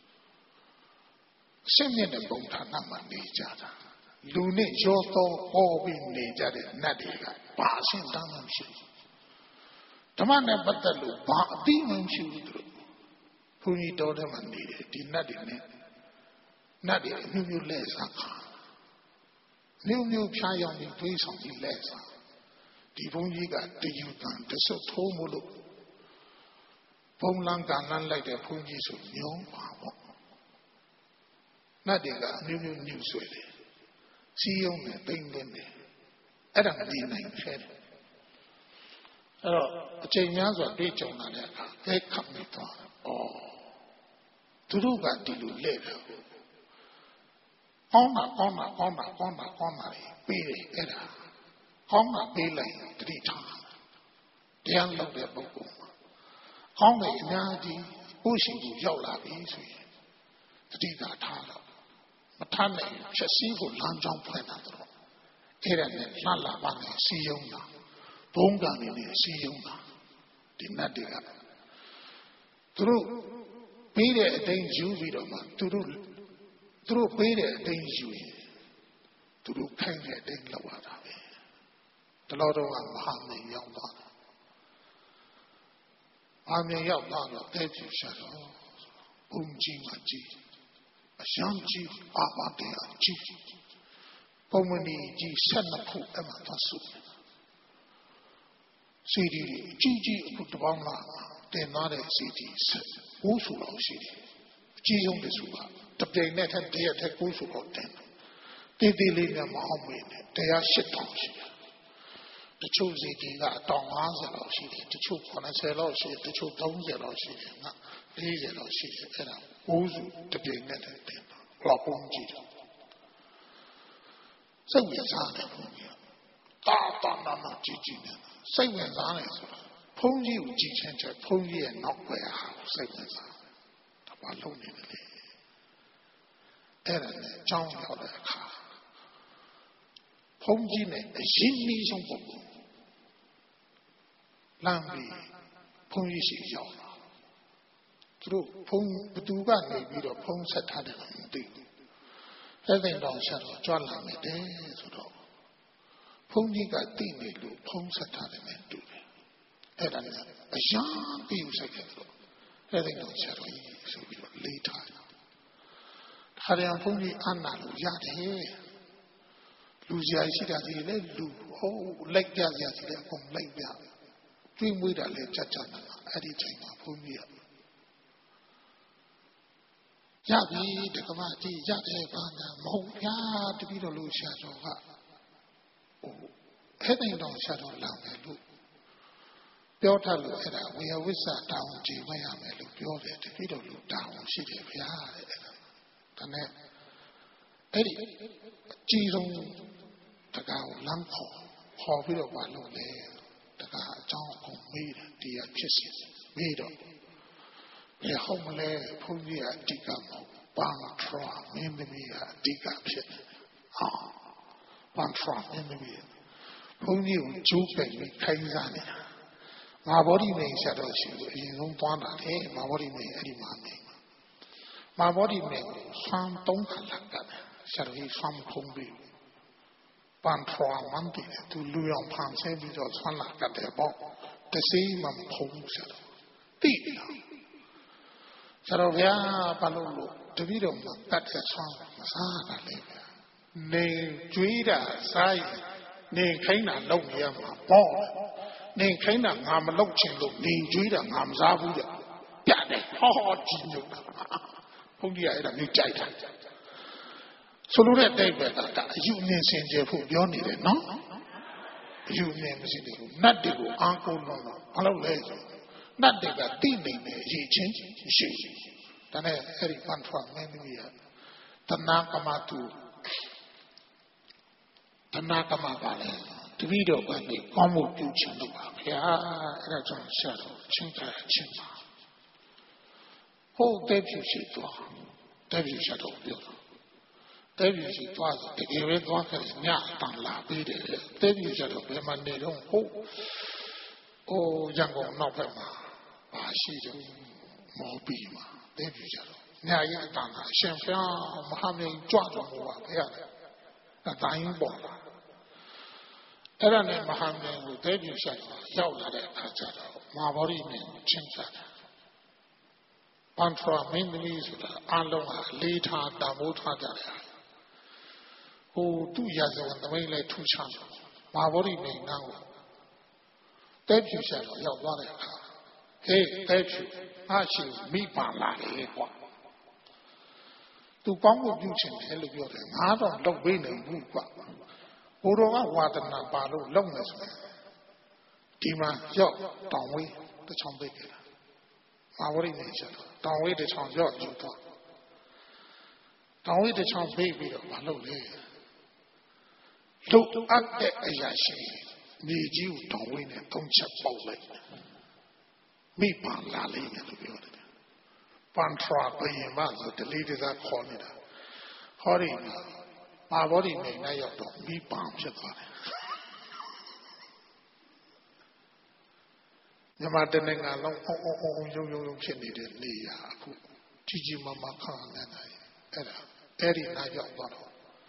[SPEAKER 1] အစစ်မြင့်တဲ့ပုံဌာနမှာနေကြတာလူနဲ့ရောတော့ဟောပြီးနေကြတဲ့နတ်တွေကဘာအရှင်းတမ်းမှမရှိဘူးဓမ္မနဲ့ပတ်သက်လို့ဘာအသိမှမရှိဘူးသူဘုန်းကြီးတော်ထဲမှာနေတယ်ဒီနတ်တွေနဲ့နတ်တွေအမျိုးမျိုးလဲစားခါမျိုးမျိုးဖြားရောက်ပြီးတွေးဆောင်ပြီးလဲစားဒီဘုန်းကြီးကတယူတန်တဆုတ်ထိုးမို့လို့ဘုံလန်းကလန်းလိုက်တဲ့ဘုန်းကြီးဆိုညုံပါပေါ့နတ်တွေကအမျိုးမျိုးညှို့ဆွဲတယ်စီးရုံးနဲ့တိမ်တင်းတယ်အဲ့ဒါမဒီနိုင်ခဲ့တယ်အဲ့တော့အချိန်များစွာတွေးကြုံလာတဲ့အခါအဲခတ်မိသွားဩသူတို့ကဒီလိုလဲတယ်ကောင်းတာပေးတယ်အဲ့ဒါကောင်းတာပေးလိုက်တတိထားတရားလုပ်တဲ့ပုဂ္ဂိုလ်ကောင်းတယ်အများကြီးဘုရှိကိုရောက်လာပြီဆိုရင်တတိသာထားတော့မထားနိုင်ချက်စည်းကိုလမ်းကြောင်းဖွင့်တာတော့အဲ့ဒါနဲ့လှလာပါနဲ့စီယုံတာဘုံကံနေစီယုံတာဒီနတ်တွေကသူတို့ပေးတဲ့အတိုင်းယူပြီးတော့မှသူတို့ပေးတဲ့အတိုင်းယူရင်သူတို့ခိုင်းတဲ့အတိုင်းလုပ်ရတာပဲတတော်တော့မဟာမင်းရောက်သွားတာအာမြင်ရောက်သွားတော့တဲ့ကြည့်ရှာတော့ဘုံကြီးမှကြီးအရှမ်းကြီးအာမတရားကြီးပုံမဏီကြီး12ခုအမှသွားစုစီဒီကြီးအခုတပေါင်းလာတင်သွားတဲ့စီဒီဘိုးဆိုတော့ရှိတယ်အကြီးဆုံးတစုကတပြိုင်နဲ့တည်းတည်းကိုဆိုတော့တင်တေးသေးလေးနဲ့မအောင်မေးနဲ့တရား8000ရှိတယ်တချို့စီဒီကအတောင်50လောက်ရှိတယ်တချို့90လောက်ရှိတယ်တချို့30လောက်ရှိတယ်ငါ40လောက်ရှိတယ်အဲ့ဒါဘိုးစုတပြိုင်နဲ့တည်းတင်တော့ပုံကြည့်တယ်စိတ်ဝင်စားတယ်ဘုန်းကြီးတာနာကြည့်နေစိတ်ဝင်စားတယ်ဆိုတာဘုန်းကြီးကိုကြည့်ချင်းချက်ဘုန်းကြီးရဲ့နောက်ွယ်ဟာစိတ်ဝင်စားဒါပါလုံးနေတယ်လေအဲ့ဒါနဲ့ကြောင်းရောက်တဲ့အခါဘုန်းကြီးနဲ့အရင်နှီးဆုံးပုဂ္ဂိုလ်လမ်းပြီးဘုန်းကြီးရှိရောက်လာသူတို့ဘုန်းဘသူကနေပြီးတော့ဖုံးဆက်ထားတယ်မသိဘူးအဲ့ဒီတော့ဆက်တော့ကြွလာနေတယ်ဆိုတော့ဘုန်းကြီးကသိနေလို့ဖုံးဆက်ထားတယ်နဲ့တူတယ်အဲ့ဒါနဲ့အရာပြည့်စုံခဲ့တော့အဲ့ဒီတော့ဆက်တော့ဆိုပြီးတော့လေးထားတယ်ခါရံဘုန်းကြီးအနာလို့ရတယ်လူစရာရှိတာဒီလေလူဟိုလိုက်ပြစရာရှိတယ်အကုန်လိုက်ပြကျွေးမွေးတာလေကြကြနာအဲ့ဒီချိန်မှာဘုန်းကြီးရပြီတက္ကမကြီးရတယ်ဘာသာမဟုတ်ဗျာတပည့်တော်လို့ရှာတော်ကဟဲ့တဲ့တော့ရှာတော်လာမယ်လို့ပြောထားလို့အဲ့ဒါဝေယဝိဆတာဝန်ကြည်မရမယ်လို့ပြောတယ်တပည့်တော်လို့တာဝန်ရှိတယ်ဗျာတဲ့ဒါနဲ့အဲ့ဒီအကြီးဆုံးတကားကိုလမ်းခေါ်ပြီးတော့ဘာလို့လဲတကားအကြောင်းကိုမေးတယ်တရားဖြစ်စီမေးတော့ဘယ်ဟုတ်မလဲဘုန်းကြီးကအဓိကမဟုတ်ပန်ထရာမင်းသမီးကအဓိကဖြစ်တယ်ပန်ထရာမင်းသမီးဘုန်းကြီးကိုကျိုးပယ်ပြီးခိုင်းစားနေတာမာဘောဓိမိန်ဆက်တော့ရှိလို့အရင်ဆုံးသွားတာလေမာဘောဓိမိန်အဲ့ဒီမှာနေမာဘောဓိမိန်ကိုဆွမ်း3ခါလက်ကဆက်ပြီးဆွမ်းခုံးပြီးပန်ထရာမန်တီသူလူအောင်ဖန်ဆင်းပြီးတော့ဆွမ်းလာကတဲ့ပေါ့တစီမှမဖုံးဆက်တော့တိတယ်ဆရာတော်ဗျာဘာလို့တပည့်တော်မှာတတ်တဲ့ဆွမ်းမစားတာလေနေကြွေးတာစားရင်နေခိုင်းတာလုပ်ရမှာပေါ့နေခိုင်းတာငါမလုပ်ချင်လို့နေကြွေးတာငါမစားဘူးတဲ့ပြတယ်ဟောကြည့်လို့ဘုန်းကြီးကအဲ့ဒါမျိုးကြိုက်တာဆိုလိုတဲ့အတိတ်ပဲကအယူအမြင်စင်ကြယ်ဖို့ပြောနေတယ်နော်အယူအမြင်မရှိသေးဘူးနတ်တွေကိုအားကိုးလို့ဘာလို့လဲဆိုနတ်တွေကတိနေနေအရေးချင်းရှိဒါနဲ့အဲ့ဒီပန်ထွားမင်းသမီးကတဏကမတုတဏကမပါလေတပည့်တော်ကနေကောင်းမှုပြုချင်လို့ပါဗျာအဲ့ဒါကြောင့်ဆရာတော်ချင်းကြချင်းပါဟုတ်တဲ့ဖြစ်ရှိသွားတဲ့ဖြစ်ဆရာတော်ပြောတဲ့ဖြစ်ရှိသွားတကယ်ပဲသွားခဲ့ညတန်လာပြီးတယ်တဲ့ဖြစ်ဆရာတော်ဘယ်မှာနေတော့ဟုတ်ရန်ကုန်နောက်ဘက်မှာပါရှိတယ်မောပြီးမှာတဲ့ဖြစ်ဆရာတော်ညာရင်အတန်အရှင်ဖျားမဟာမြေကြွတော်မူပါဗျာအတိုင်းပေါ်လာအဲ့ဒါနဲ့မဟာမြေကိုတဲ့ဖြစ်ဆရာတော်ရောက်လာတဲ့အခါကျတော့မဟာဗောဓိမင်းချင်းချတာပန်ထွာမင်းသမီးဆိုတာအလုံးဟာလေးထားတမိုးထားကြတယ်ဟိုသူ့ရာဇဝင်သမိတ်လည်းထူးခြားတယ်မဟာဗောဓိမင်းကတဲ့ဖြစ်ဆရာတော်ရောက်သွားတဲ့အခါဟေးတဲ့ဖြစ်အရှိမိပါလာလေကွာသူကောင်းဖို့ပြုချင်တယ်လို့ပြောတယ်ငါတော့လုပ်ပေးနေဘူးကွာဘိုးတော်ကဝါဒနာပါလို့လုပ်မယ်ဆိုရင်ဒီမှာရောက်တောင်ဝေးတချောင်းပေးခဲ့တာမာဝရိနေချက်တောင်ဝေးတချောင်းရောက်ယူတော့တောင်ဝေးတချောင်းပေးပြီးတော့မလုပ်လေလုတ်အပ်တဲ့အရာရှိမြေကြီးကိုတောင်ဝေးနဲ့သုံးချက်ပေါက်လိုက်မိပါလာလိမ့်မယ်လို့ပြောတယ်ပန်ထရာဘယင်မဆိုတလေးတစားခေါ်နေတာဟောဒီမာဘောဒီနေနဲ့ရောက်တော့မိပန်ဖြစ်သွားတယ်မြန်မာတနင်္ဂနွေလုံးယုံဖြစ်နေတဲ့နေရာအခုကြီးကြီးမားမားခန့်နေတာအဲ့ဒီနာရောက်သွားတော့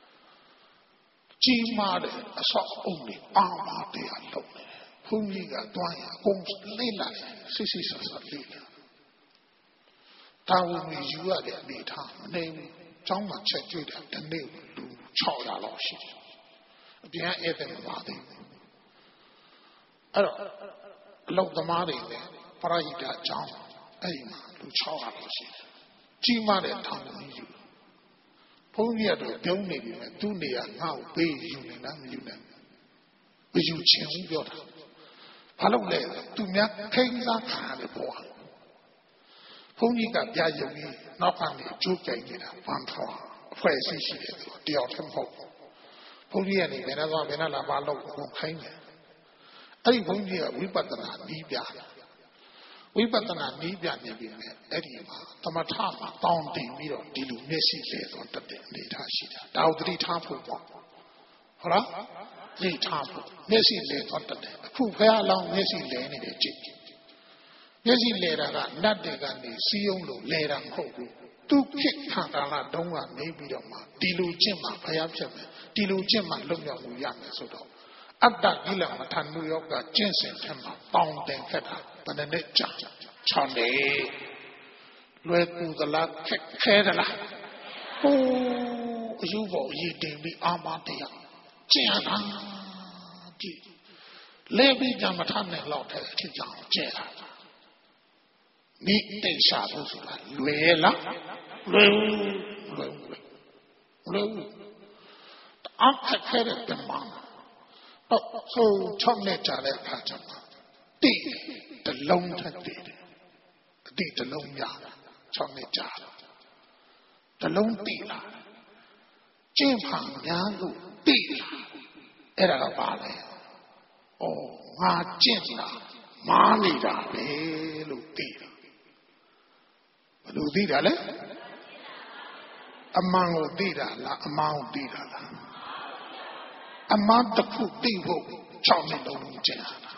[SPEAKER 1] ကြီးမားတဲ့အဆောက်အုံတွေအားမတရားလုပ်နေတယ်ဘုန်းကြီးကတွားရအကုန်လေးလာစစ်ဆဆလေးလာတာဝန်ယူရတဲ့အနေထားမနေဘူးကျောင်းမှာချက်ကြွတာတနေ့လူ600လောက်ရှိတယ်အပြင်ဧည့်သည်မပါသေးဘူးအဲ့တော့အလောက်သမားတွေနဲ့ပရိဟိတအကြောင်းအဲ့ဒီမှာလူ600လောက်ရှိတယ်ကြီးမားတဲ့ထောင်ကြီးယူဘုန်းကြီးကတော့ပြုံးနေပြီမဲ့သူ့နေရာငါ့ကိုပေးယူနေတာမယူနဲ့မယူချင်ဘူးပြောတာဘာလို့လဲသူများခိန်းစားခံရတယ်ပေါ့ဘုန်းကြီးကပြယုံကြီးနောက်ကနေကြိုးကြိုင်နေတာပန်ထွားအဖွဲ့အစည်းရှိတယ်ဆိုတယောက်တည်းမဟုတ်ဘုန်းကြီးကနေဘယ်နဲ့သွားဘယ်နဲ့လာပါလို့ခိုင်းတယ်အဲ့ဒီဘုန်းကြီးကဝိပဿနာနီးပြဝိပဿနာနီးပြနေပြီနဲ့အဲ့ဒီမှာသမထမှာတောင်းတင်ပြီးတော့ဒီလိုမျက်စိလဲဆိုတတ်တဲ့အနေထားရှိတာဒါကိုသတိထားဖို့ပေါ့ဟုတ်လားသတိထားဖို့မျက်စိလဲဆိုတတ်တယ်အခုဖះလောင်းမျက်စိလဲနေတယ်ကြည့်မျက်စိလဲတာကနတ်တွေကနေစီးအောင်လို့လဲတာမဟုတ်ဘူးသူခေတ်ခါကာလတုန်းကနေပြီးတော့မှဒီလိုကျင့်မှဖះဖြစ်မယ်ဒီလိုကျင့်မှလွတ်မြောက်မှုရမယ်ဆိုတော့အတ္တကိလမထနုယောကကျင့်စဉ်ထဲမှာပေါင်းတင်ခဲ့တာဘယ်နဲ့ကြာ6နှစ်လွယ်ကူသလားခက်ခဲသလားဟိုးအယူပေါ်ရည်တင်ပြီးအာမတရားကျင့်ရတာကြည့်လဲပြီးကြမထနဲ့လောက်တဲ့အဖြစ်ကြောင့်ကျင့်တာမိတိတ်ရှာဖို့ဆိုတာလွယ်လားလွယ်အခက်ခဲတဲ့တမန်ဆို6နှစ်ကြာတဲ့အခါကျမှတိတလုံးထက်တည်တယ်အတိတလုံးရ6နှစ်ကြာတလုံးတည်လာကျင့်ဖန်များလို့တည်လာအဲ့ဒါကပါလေဩငါကျင့်လာမားနေတာပဲလို့တည်တာဘယ်လိုတည်တာလဲအမှန်ကိုတည်တာလားအမှန်ကိုတည်တာလားအမှန်တစ်ခုသိဖို့6နှစ်လုံးကျင့်ရတာ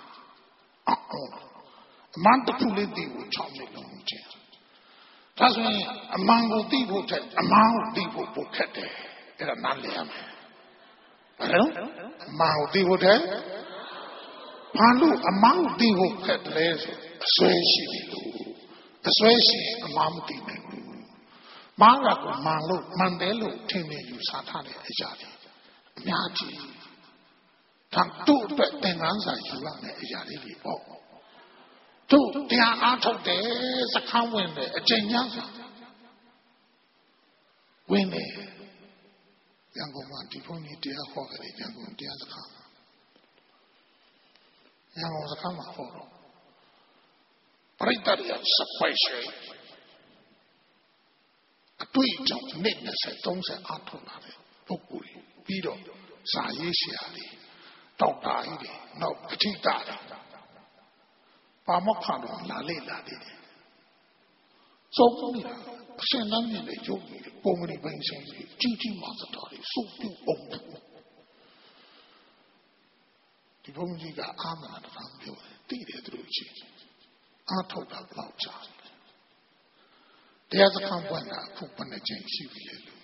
[SPEAKER 1] အမှန်တစ်ခုလေးသိဖို့6နှစ်လုံးကျင့်ရဒါဆိုရင်အမှန်ကိုသိဖို့ထက်အမှန်ကိုသိဖို့ပိုခက်တယ်အဲ့ဒါနားလည်ရမယ်ဘာလို့အမှန်ကိုသိဖို့ထက်ဘာလို့အမှန်ကိုသိဖို့ခက်တယ်ဆိုအစွဲရှိတယ်လို့အစွဲရှိအမှန်မသိနိုင်ဘူးမားကမှန်လို့မှန်တယ်လို့ထင်နေယူဆထားတဲ့အရာတွေအများကြီးဒါတို့အတွက်သင်္ကန်းစာယူရမယ်အရာလေးတွေပေါ့တို့တရားအားထုတ်တယ်စခန်းဝင်တယ်အကျဉ်းများစွာဝင်တယ်ရန်ကုန်မှာဒီဘုန်းကြီးတရားဟောခဲ့တယ်ရန်ကုန်တရားစခန်းရန်ကုန်စခန်းမှာဟောတော့ပရိသတ်ရစပိုက်ရှိအတွေ့အကြုံနဲ့20-30အားထုတ်လာတယ်ပုဂ္ဂိုလ်ပြီးတော့စာရေးဆရာတွေတောက်တာကြီးတွေနောက်ပဋိတာတွေပါမောက္ခတော့လာလေ့လာတယ်စုံနေတာအရှင်လမ်းနေတဲ့ယုံကြည်ပုံမီပိုင်းဆိုင်ကြီးကြီးကြီးမားတော်တွေစုပ်ပြုအောင်ဒီဘုန်းကြီးကအာမနာတော်ပြောတယ်သိတယ်သူတို့ချင်းအားထုတ်တာတော့ချားတရားစခန်းပွင့်တာအခုဘယ်နှချိန်ရှိပြီလဲလို့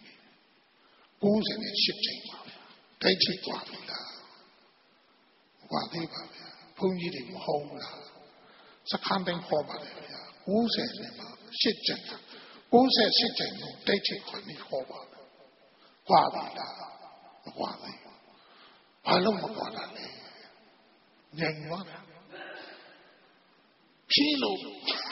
[SPEAKER 1] 98ချိန်ပါဗျာတိုက်ချိသွားပြီလားဟွာသေးပါဗျာဘုန်းကြီးတွေမဟုတ်ဘူးလားစခန်းတိုင်းဟောပါတယ်ဗျာ90နဲ့ပါ8ချိန်98ချိန်ကိုတိုက်ချိသွားပြီးဟောပါဟွာပြီလားမဟွာသေးဘူးဘာလို့မဟွာတာလဲညင်သွားတာဖြီးလို့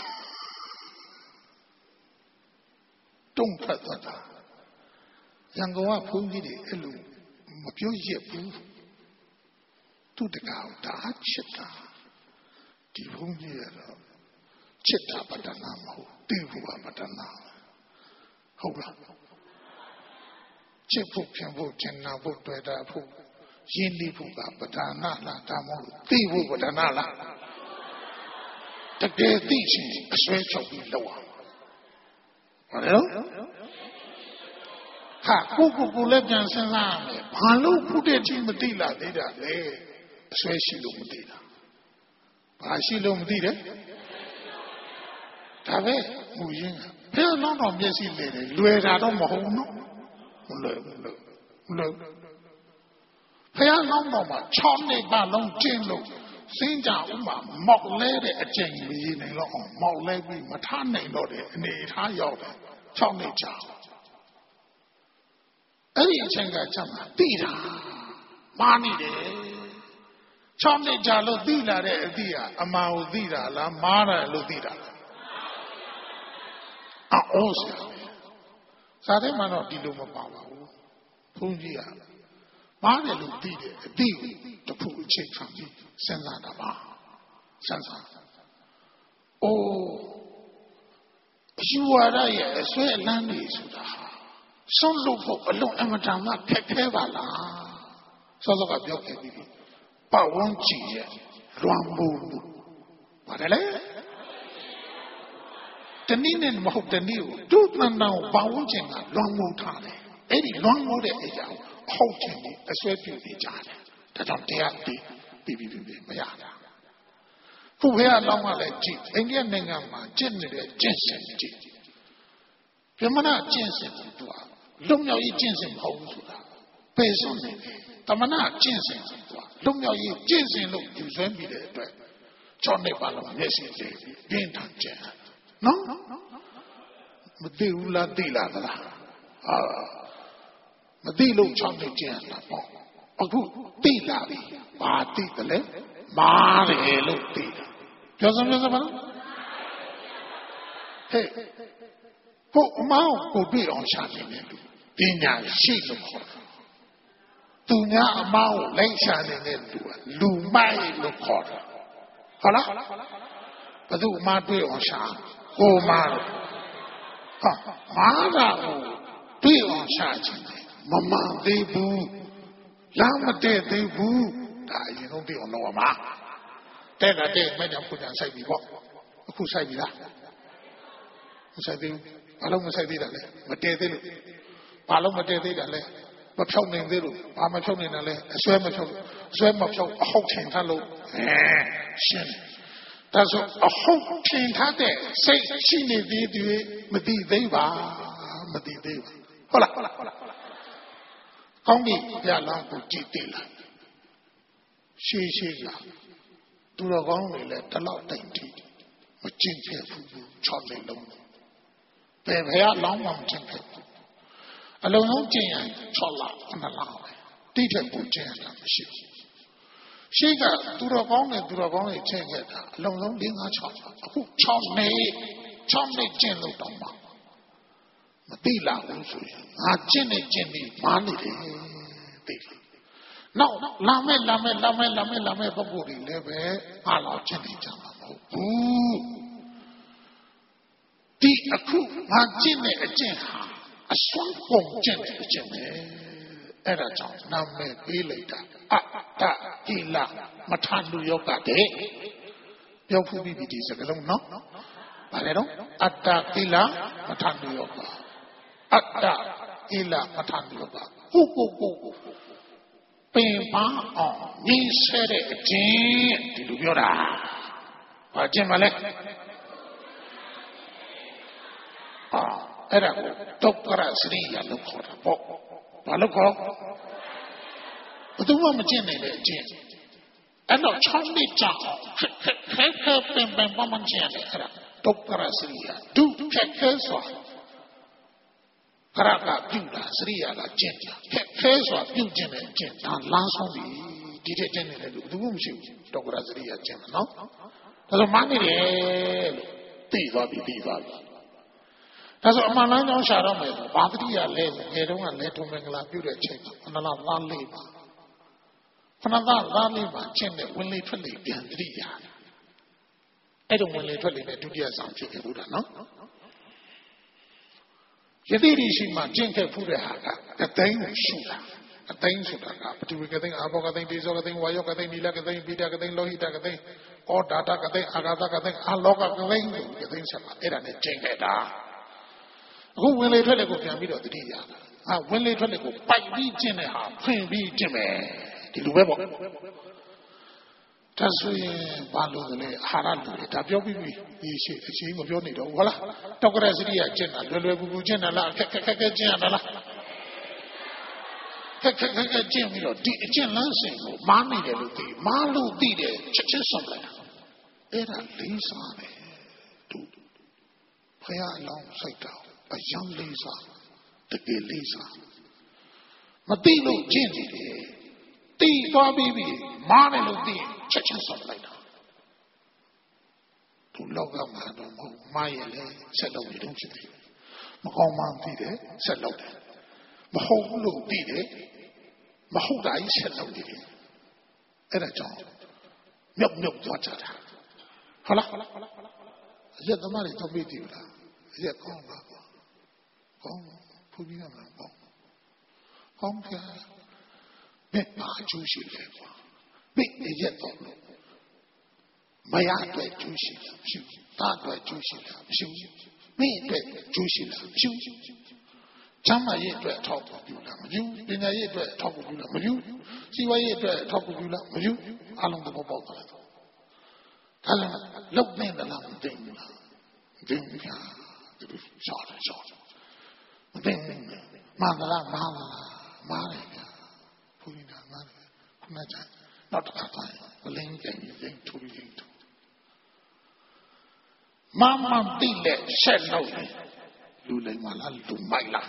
[SPEAKER 1] တုံ့ထွက်သွားတာရန်ကုန်ကဘုန်းကြီးတွေအဲ့လိုမပြောရဘူးသူတကောက်ဒါချစ်တာဒီဘုန်းကြီးရတော့ချစ်တာပတနာမဟုတ်တိဖို့ပတနာဟုတ်လားချစ်ဖို့ဖြန့်ဖို့ကျင်နာဖို့တွေ့တာဖို့ရင်းနှီးဖို့ကပတနာလားဒါမဟုတ်တိဖို့ပတနာလားတကယ်သိချင်းအစွဲချုပ်ပြီးလောက်အောင်ဟုတ်တယ်ဟာကိုလည်းပြန်စဉ်းစားရမယ်ဘာလို့ခုတည်းချင်းမသိလာသေးတာလဲအဆွဲရှိလို့မသိတာဘာရှိလို့မသိတယ်ဒါပဲမူရင်းကဘယ်တော့မျက်စိလဲတယ်လွယ်တာတော့မဟုတ်နော်မလွယ်ဘုရားလောင်းတော်မှာ6နှစ်ပတ်လုံးကျင့်လို့စင်းကြဥမာမောက်လဲတဲ့အကျင့်မရနိုင်တော့အောင်မောက်လဲပြီးမထနိုင်တော့တဲ့အနေထားရောက်တယ်6နှစ်ကြာအဲ့ဒီအချိန်ကချက်မှာသိတာမာနေတယ်6နှစ်ကြာလို့သိလာတဲ့အသည့်ကအမှားကိုသိတာလားမားတယ်လို့သိတာလားအော်ဆရာစာထဲမှာတော့ဒီလိုမပါပါဘူးဘုန်းကြီးကမားတယ်လို့သိတယ်အသည့်တခုအချိန်ခံပြီးစဉ်းစားတာပါစဉ်းစားအိုးအယူဝါဒရဲ့အစွဲအလန်းတွေဆိုတာဆုံးလို့ဖို့အလုံးအမတန်မှခက်ခဲပါလားစောစောကပြောခဲ့ပြီပတ်ဝန်းကျင်ရဲ့လွန်မှုပါတယ်လေတနည်းနဲ့မဟုတ်တနည်းကိုဒုသန္တန်ပတ်ဝန်းကျင်ကလွန်မှုထားတယ်အဲ့ဒီလွန်မှုတဲ့အရာကိုဟုတ်ချင်ပြီးအစွဲပြုနေကြတယ်ဒါကြောင့်တရားပြီးမရတာခုဘုရားလောင်းကလည်းကြည့်အိန္ဒိယနိုင်ငံမှာကျင့်နေတဲ့ကျင့်စဉ်ကြည့်ပြမနာကျင့်စဉ်သူကလွတ်မြောက်ရေးကျင့်စဉ်မဟုတ်ဘူးဆိုတာပေစွန်းနေတယ်တမနာကျင့်စဉ်သူကလွတ်မြောက်ရေးကျင့်စဉ်လို့ယူဆွဲပြီးတဲ့အတွက်6နှစ်ပါလုံးမျက်စိလေးပြင်းထန်ကျင့်နော်မသိဘူးလားသိလားမသိလို့6နှစ်ကျင့်တာပေါ့အခုသိလာပြီဘာသိတယ်လဲမားတယ်လို့သိတာပြောစမ်းပါလားဟဲ့ကိုအမောင်းကိုပြည့်အောင်ရှာနေတယ်လူပညာရှိလို့ခေါ်တယ်သူများအမောင်းကိုလိုက်ရှာနေတဲ့လူကလူမိုက်လို့ခေါ်တယ်ဟုတ်လားဘယ်သူအမောင်းတွေ့အောင်ရှာကိုမားလို့ဟာမားတာကိုတွေ့အောင်ရှာချင်တယ်မမှန်သေးဘူးလမ်းမတည့်သေးဘူးဒါအရင်ဆုံးတွေ့အောင်လုပ်ရမှာတဲ့မဲ့ကြောင့်ခုပြန်ဆိုင်ပြီပေါ့အခုဆိုင်ပြီလားမဆိုင်သေးဘူးဘာလို့မဆိုင်သေးတာလဲမတည့်သေးလို့ဘာလို့မတည့်သေးတာလဲမဖြောက်နိုင်သေးလို့ဘာမဖြောက်နိုင်တာလဲအစွဲမဖြောက်အဟုတ်ထင်ထားလို့ရှင်းဒါဆိုအဟုတ်ထင်ထားတဲ့စိတ်ရှိနေသေးတယ်မသိသေးပါဟုတ်လားကောင်းပြီဘုရားလောင်းကိုကြည်တည်လာရှိလာသူတော်ကောင်းတွေလည်းတလောက်တိုင်ထိမကျင့်ခဲ့ဘူး6နှစ်လုံးဘယ်ဘုရားလောင်းမှမကျင့်ခဲ့ဘူးအလုံးလုံးကျင့်ရင်6လ9လပဲတိထက်ကိုကျင့်ရတာမရှိဘူးရှိကသူတော်ကောင်းတွေကျင့်ခဲ့တာအလုံးလုံး4-5-6အခု6နှစ်ကျင့်လို့တောင်းပါမသိလာဘူးဆိုရင်ငါကျင့်နေမားနေတယ်သိလားနောက်လာမဲ့ပုဂ္ဂိုလ်တွေလည်းပဲအားလောက်ကျင့်နေကြမှာမဟုတ်ဘူးဒီအခုငါကျင့်တဲ့အကျင့်ဟာအစွမ်းကုန်ကျင့်တဲ့အကျင့်ပဲအဲ့ဒါကြောင့်နာမည်ပေးလိုက်တာအတ္တကိလမထလူယောဂတဲ့ပြောဖူးပြီးဒီစကားလုံးနော်ဗါလဲတော့အတ္တကိလမထလူယောဂအတ္တကိလမထလူယောဂကိုပင်ပန်းအောင်ညီဆဲတဲ့အကျင့်ဒီလိုပြောတာဘာကျင့်မလဲအဲ့ဒါကိုဒုက္ခရစရိယလို့ခေါ်တာပေါ့ဘာလို့ခေါ်ဘယ်သူမှမကျင့်နိုင်တဲ့အကျင့်အဲ့တော့6နှစ်ကြာခဲပင်ပန်းမကျင့်တယ်အဲ့ဒါဒုက္ခရစရိယဒုခဲဆိုခရကပြုတာစရိယာကကျင့်တာခဲဆိုတာပြုကျင့်တဲ့အကျင့်ဒါလမ်းဆုံးပြီဒီတဲ့ကျင့်နေတယ်လို့ဘယ်သူမှမရှိဘူးဒုက္ခရစရိယာကျင့်မှာနော်ဒါဆိုမှန်းနေတယ်လို့သိသွားပြီဒါဆိုအမှန်လမ်းကြောင်းရှာတော့မယ်ဘာတတိယလဲငယ်တုန်းကလဲထုံမင်္ဂလာပြုတဲ့အချိန်ခဏလားသားလေးပါခဏသားလေးပါကျင့်တဲ့ဝင်လေထွက်လေပြန်တတိယအဲ့တော့ဝင်လေထွက်လေနဲ့ဒုတိယဆောင်ဖြစ်ခဲ့ဘူးတာနော်ယတိရိရှိမှကျင့်ခဲ့ဖူးတဲ့ဟာကအသိဉာဏ်ရှိတာအသိဉာဏ်ဆိုတာကပထဝီကသိဉာဏ်အာဘောကသိဉာဏ်ဒေဇောကသိဉာဏ်ဝါယောကသိဉာဏ်နီလကသိဉာဏ်ပိဋကသိဉာဏ်လောဟိတကသိဉာဏ်ဩဒါတကသိဉာဏ်အာဂါတကသိဉာဏ်အလောကကသိဉာဏ်ကသိဉာဏ်ဆက်မှာအဲ့ဒါနဲ့ကျင့်ခဲ့တာအခုဝင်လေထွက်လေကိုပြန်ပြီးတော့တတိယဝင်လေထွက်လေကိုပိုက်ပြီးကျင့်တဲ့ဟာဖွင့်ပြီးကျင့်မယ်ဒီလိုပဲပေါ့ဒါဆိုရင်ဘာလို့လဲအာဟာရလူတွေဒါပြောပြီးပြီဒီရှိအချင်းမပြောနေတော့ဘူးဟုတ်လားတောက်ကရစရိယကျင့်တာလွယ်ကူကျင့်တာလားခက်ကျင့်ရတာလားခက်ကျင့်ပြီးတော့ဒီအကျင့်လမ်းစဉ်ကိုမားနေတယ်လို့သိမားလို့သိတယ်ချက်ချင်းဆုံးလိုက်တာအဲ့ဒါလေးစားတယ်သူဖယားအလောင်းစိတ်တော်အယံလေးစားတကယ်လေးစားမသိလို့ကျင့်နေတယ်သိသွားပြီးမားတယ်လို့သိချက်ချင်းဆုံးလိုက်တာသူလောကမှာတော့မဟုတ်မားရလေဆက်လုပ်နေတော့ဖြစ်တယ်မကောင်းမှန်းသိတယ်ဆက်လုပ်တယ်မဟုတ်လို့သိတယ်မဟုတ်တာကြီးဆက်လုပ်နေတယ်အဲ့ဒါကြောင့်မြုပ်သွားကြတာဟုတ်လားအရက်သမားတွေတော့ပြီးတယ်လားအရက်ကောင်းပါကွာကောင်းဖူးပြီးရမှာပေါ့ကောင်းပြမဲ့ပါကျူးရှိလေကွာမိအရက်တော့မရအတွက်ကျူးရှိလားမရှိဘူးတာအတွက်ကျူးရှိလားမရှိဘူးမိအတွက်ကျူးရှိလားမရှိဘူးချမ်းသာရေးအတွက်ထောက်ပံ့ပြုလားမပြုပညာရေးအတွက်ထောက်ပံ့ပြုလားမပြုစီးပွားရေးအတွက်ထောက်ပံ့ပြုလားမပြုအလုံးသဘောပေါက်တယ်ဒါလည်းလောက်နေတယ်လားမသိဘူးလားမသိဘူးလားဒီလိုရှော့မသိဘူးမာတယ်မာတယ်ဖူးနေတာမာတယ်ခုနကနောက်တစ်ခါတိုင်းမလင်းကြိမ်ထူမတိလက်ဆက်လို့လူလိမ္မာလားလူမိုက်လား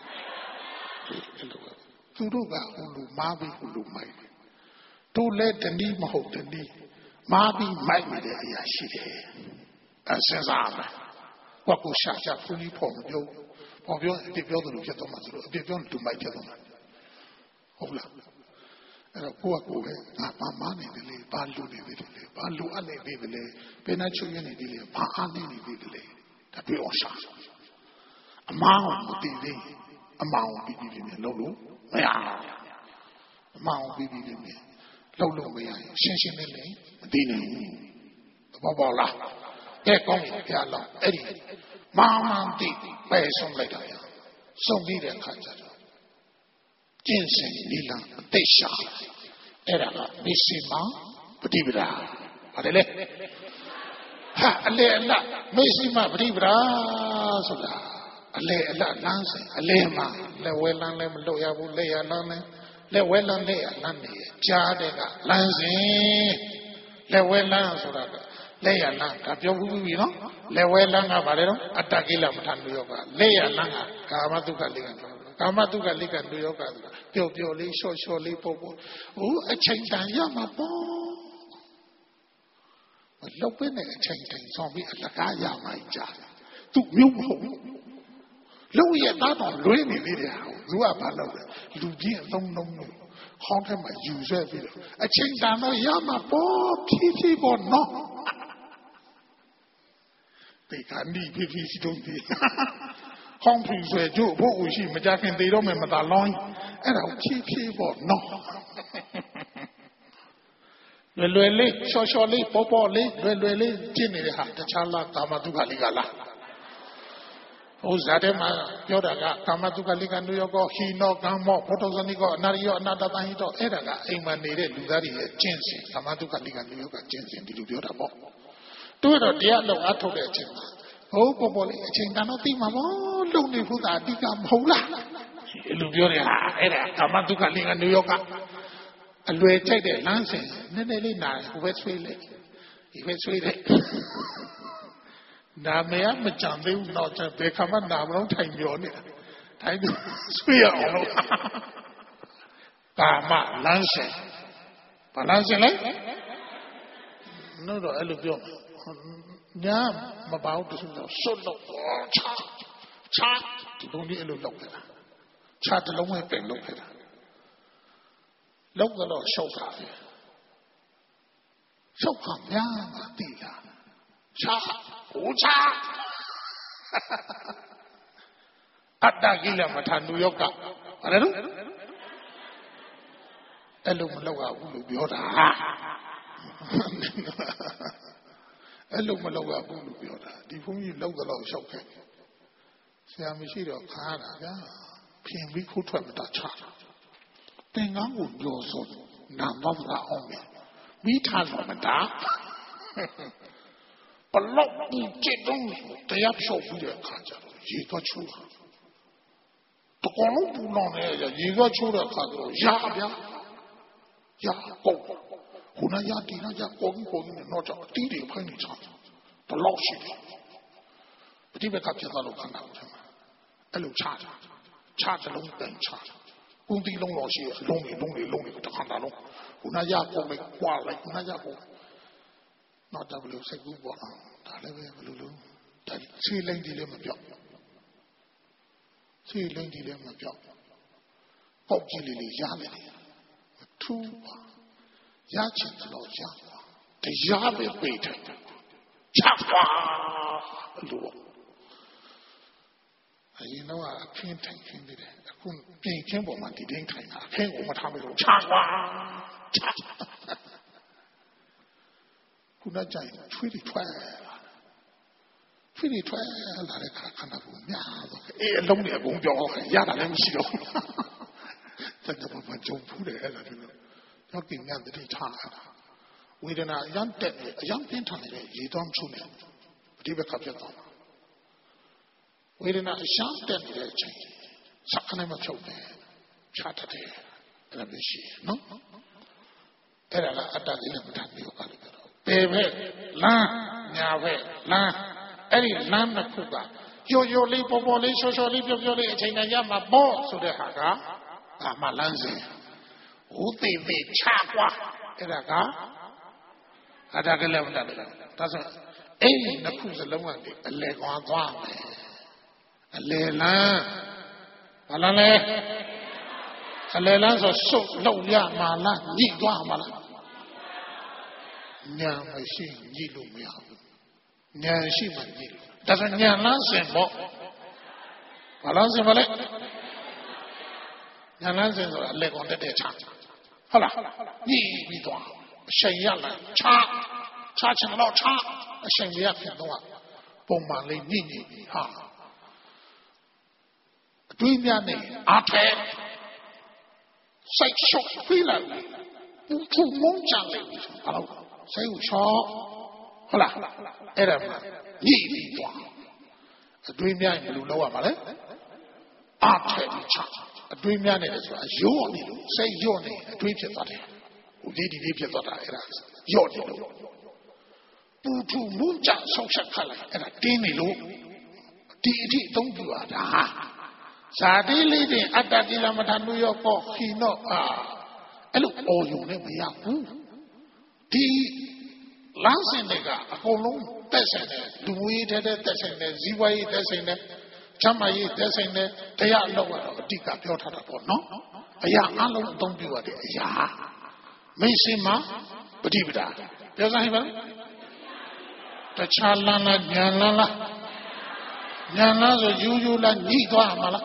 [SPEAKER 1] သူတို့ကဟိုလူမားပြီးဟိုလူမိုက်တို့လည်းတနည်းမဟုတ်တနည်းမားပြီးမိုက်နေတဲ့အရာရှိတယ်အစင်စားမယ်ကိုယ့်ကိုရှာဖူးပြီးဖို့မပြောအပြစ်ပြောတယ်လို့ဖြစ်တော့မှဆိုတော့အပြစ်ပြောလူမိုက်ဖြစ်တော့မှဟုတ်လားအဲ့တော့ကိုယ့်ကိုပဲငါမားနေတယ်လေဘာလူနေတယ်လေဘာလူအပ်နေတယ်လေဘယ်နှချွေးနေတယ်လေဘာအားနေတယ်လေဒါပြောအောင်ရှာအမောင်းမသိသေးအမောင်းပြီးလုံးလို့မရအမောင်းပြီးလုံးလို့မရရှင်းလင်းမသိနိုင်ဘူးသဘောပေါက်လားကဲကောင်းပြီဖျားလောက်အဲ့ဒီမာမန်တိပဲဆုံးလိုက်တာဆုံးပြီးတဲ့အခါကျတော့ကျင့်စဉ်နိလန်အသိရှာအဲ့ဒါကမိစိမပฏิပဒါပါတယ်လေဟာအလေအလတ်မိစိမပฏิပဒါဆိုတာအလေအလတ်လမ်းစဉ်အလေမှာလက်ဝဲလမ်းလည်းမလို့ရဘူးလက်ရလမ်းလည်းလက်ဝဲလမ်းလက်ရလမ်းနေကြားတဲ့ကလမ်းစဉ်လက်ဝဲလမ်းဆိုတာကလက်ရလမ်းကပြောဘူးပြီနော်လက်ဝဲလမ်းကဘာလဲတော့အတ္တကိလမထလူယောကလက်ရလမ်းကကာမတုခလိကကာမတုခလိကလူယောကပျော်ပျော်လေးရှော့ရှော့လေးပို့ဟိုအချိန်တန်ရမှာပေါ့လောက်ပဲနဲ့အချိန်တန်ဆောင်ပြီးအလကားရမှာကြားသူမျိုးမဟုတ် Low yet that on really video. You are Palo, Lugi and don't know. How can I use a video? I change down a Yama Bob, Titi, or no. They can leave if he don't be. Countries where Joe, what was she, Majak and they don't remember that long. And I'll Titi, or no. Lele, socially, popoli, Lele, Jimmy, the Chala, Tamatuka Ligala. Oh, Zadema, Yodaga, Tamatuka Liga, New York, Hino, Gamo, Potosanico, Nario, another Tahito, Edaga, emanated Lugari, Jensen, Tamatuka Liga, New York, Jensen, the Lugabo. Do it a dear low ato de China. Oh, Popoli, Chinganoti, Mamma, Luni Huda, Digam Hola. Luguria, Eda, Tamatuka Liga, New York. A way take the Lancing, Nelly Nice, Westfield. If it's sweet. Now, may I make something not to become a number of time on it. I do swear all Bama, Lancing. Balancing? No, I look young. Yam about to so low. Chat, don't need a look at that. Chat along with pen look at that. Look at the show. So come young, Tila. Chat, Ucha Atagila Matan, New York. I don't know. Elumaloa will be order. Elumaloa will be order. The whom you love the law shocking. Siamishiro Kana, Pin we could have that child. Then I would go so, none of that only. We tell them that. But look, you they have so good a culture. You got you. The Colombo non area, you got you a culture. Ya, go. Hunayati, going, not a deed of any child. The law sheet. But even got your little can out. Hello, charge. Charge alone, then charge. Undi long, she lonely, with the Handalo. Hunayako make qual like Hunayako. Not W. Say good one. Lulu. That 3 lane dilemma job. 3 lane dilemma job. Pop Gilly Yamini. 2 Yachin Lord Yama. The Yami waited. Chapa! You know, I can't think in it. I couldn't be Kimbo Monty didn't I can't go what happened. Chapa! Kuna giant 2012. 2012 like a kind of a lonely won't be all Yada Lemsio. Think about my Joe Puda, talking at the time. We don't know a young pinton, you don't tune in. But you become your dog. We don't know a young dead Sakanama Choke, Chattate, and a machine. No? There are a dozen of Baby, la, Yahweh, la, any land of Kuga. You leave for Bolly, social leave of your Yama Bo, so the Haga, Amalanzi. Who they be Chapa, Eraga, Adagalem. Doesn't any Nakuza Lomandi, a leg on one, a lela, Alale, a lelas are so low, Yamala, Niguamala. Nyam machine, Yilu Miao. Nyan Shiman Yilu. Doesn't Nyan Lansen Bo? Balansen Valley? Nyan Lansen are a leg on the day chat. Hola, Yi Bidwa, Shayala, Cha, and Lord Cha, a Shayak and Noah, Bomali Nini, ha. Dwimiani, Ate, Sai Shok Pila, Utu Monjali, hello. Say, hola, Adam, ye, a dream yan in Lula Male. I'll tell you, a dream yan is your name. Say your name, a dream you thought. Who did you thought I asked? Your name. Putu Munja, so color, and a teeny low. Deity, don't do it. Sadi lady at that Ilamata New York, he know. And look, all your name, Yaku. The Lansing nigga, a whole long testing, the way that testing, Ziway testing, Chamay, Dessing, they are lower, Tika Piota, no? A young alone don't do it. Ya. Missima, Budibida. There's a the Chalana, Yanala, Yana, you like Nidwa Mala.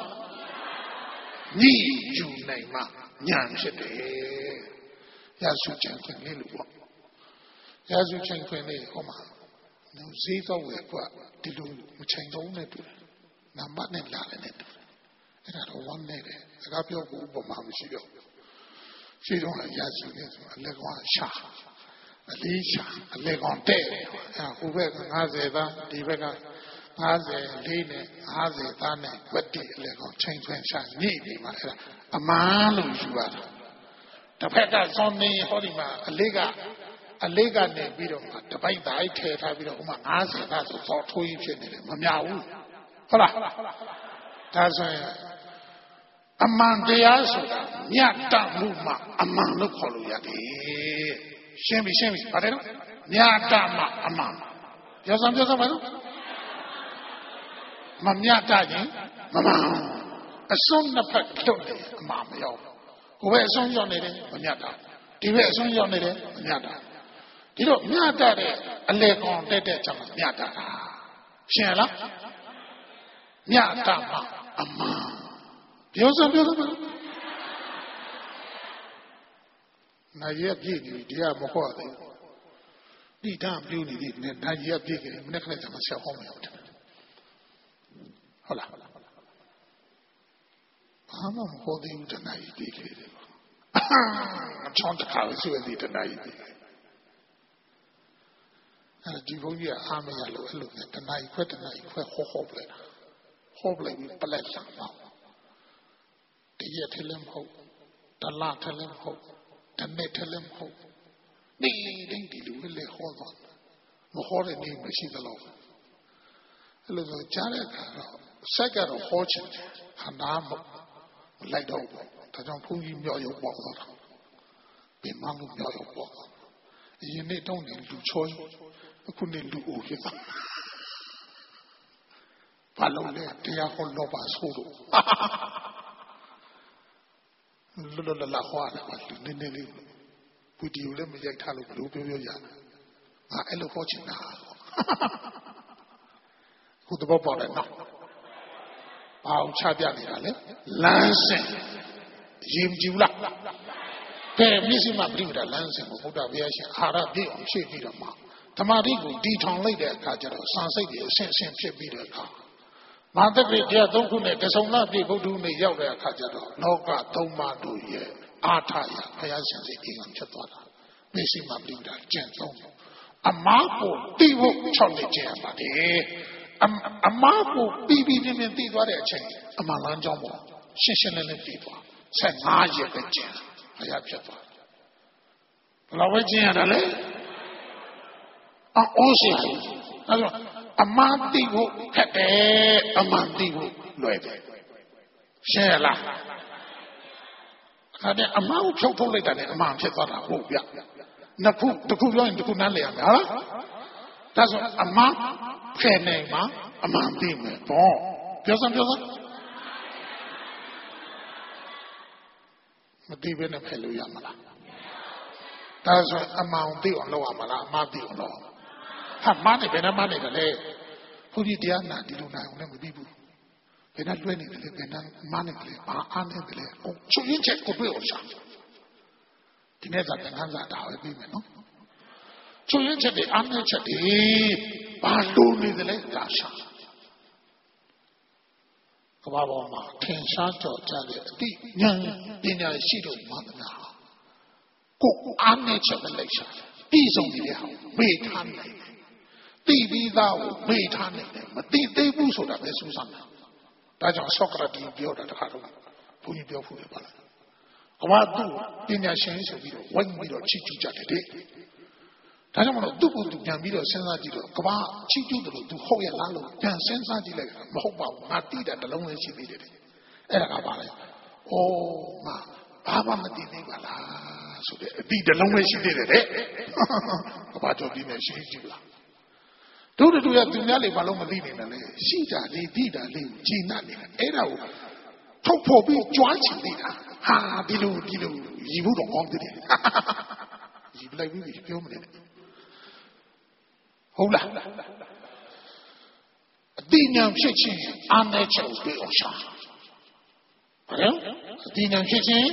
[SPEAKER 1] Ni you name, Yan Shade. Yasu Chankin, Yasu Chankin, Homa. No Zeta will go to do change only to Namban and Lanet. And I don't want it. I got your Obama. She don't have Yasu, a leg on Shah, a Lisha, a leg on Day, who work on Azeva, Divega, Aze, Lene, Aze, Dane, but the leg on change when Shah need a man who's you are. The Pekka Sonny Holima, a lega name video, the bite the eye tail, I will ask that's a thought to each other. Mamma, hola, that's a man de Asu, Yata Luma, a man look hollow. Shame, but Yata, a man. Yes, I'm just a man. Mamma, Mamma, a son of a clothes, Mamma, who wears on your lady, Mamma. He wears on your lady, Mamma. You know, Nyata, a leg on dead Nyata. Shella Nyata, a man. Beautiful. Now, you have dear Mohori. Be damn beauty, and now you have big necklace of myself home. Hola. I'm not holding tonight. I'm trying to carry you tonight. Divoya army look at the night, quite a night, quite hopefully with Palazzo. The year tell him hope, the la tell him hope, the net tell him hope. They will hold on. Mohore name machine the law. Hello, Janet, second of fortune, Hanam, light over. Tajon Pumi Moyo Walker. Be Mamu Moyo Walker. You need only do choice. I couldn't do all his. Palone, they are all Nova Solo. Lula La Juana, Nini. Would you let me get Talo Blue? I look watching now. Who the Bob now? Our Chabiani, Lansing, Jim Jula. Pay missing my blue Lansing, who would have Hara Bill, Shady Rama. Tamarigo, Deton Lady, Kajaro, Sunset, Sense be the car. Mother Great Dear don't go there, there's only people do me Yoga Kajaro, no God, Toma do ye, Artaya, Payasan, King Chatwana. Missing my blue gentle. A marble, Bivo, Charlie Jambadi. A marble, Bibi, and did what I change. A Malanjamo, Shishan and people. Said, I have a jam. I have Java. Lawajian, a man divo, a man divo, Loewe. Shella. A man who told it that a man said, oh, yeah. Naku, the Kulo and the Kunale. That's a man, fair name, a man being born. Joseph? Madiven of Heluyamala. That's a man be on low Amala, Madi on low. Have money, when a money the lay. Who did Diana, did you know, people? When I went in the money, oh, so you check the bill, Tineza and Hansa, how I be, no? So you check the unnatured, but don't need the late Dasha. Kabama, Ken Shanto, Tally, young Dina Shido, Mother. Cook unnatured election. These only wait, honey. Be thou, wait, honey. But they will so that there's Susanna. That's on Socrates, built at the heart of Puni Bill. What do Dina Shanks of you, 1 million Chichu Jatty? Tajamano Dubu to Yamiro Sensatilo, Kaba, Chichu to Hoya Lalo, Jan Sensatile, Mohoba, Martida, the lonely she did it. Erabale. Oh, ma, Baba Madinibala. So be the lonely she did it, eh? About your dinner, she is you. တို့တို့ရသူများလေးဘာလို့မသိနေလဲရှိတာလေးသိတာလေးဂျင်းနာနေတာအဲ့ဒါကိုထုတ်ဖို့ပြီးကြွားချင်နေတာဟာဒီလိုရည်ဖို့တော့ကောင်းတယ်ရည်ပလိုက်ပြီးပြောမနေနဲ့ဟုတ်လားအတိညာဖြစ်ခြင်းအားနည်းချက်ကိုပြောရှာဟုတ်လားအတိညာဖြစ်ခြင်း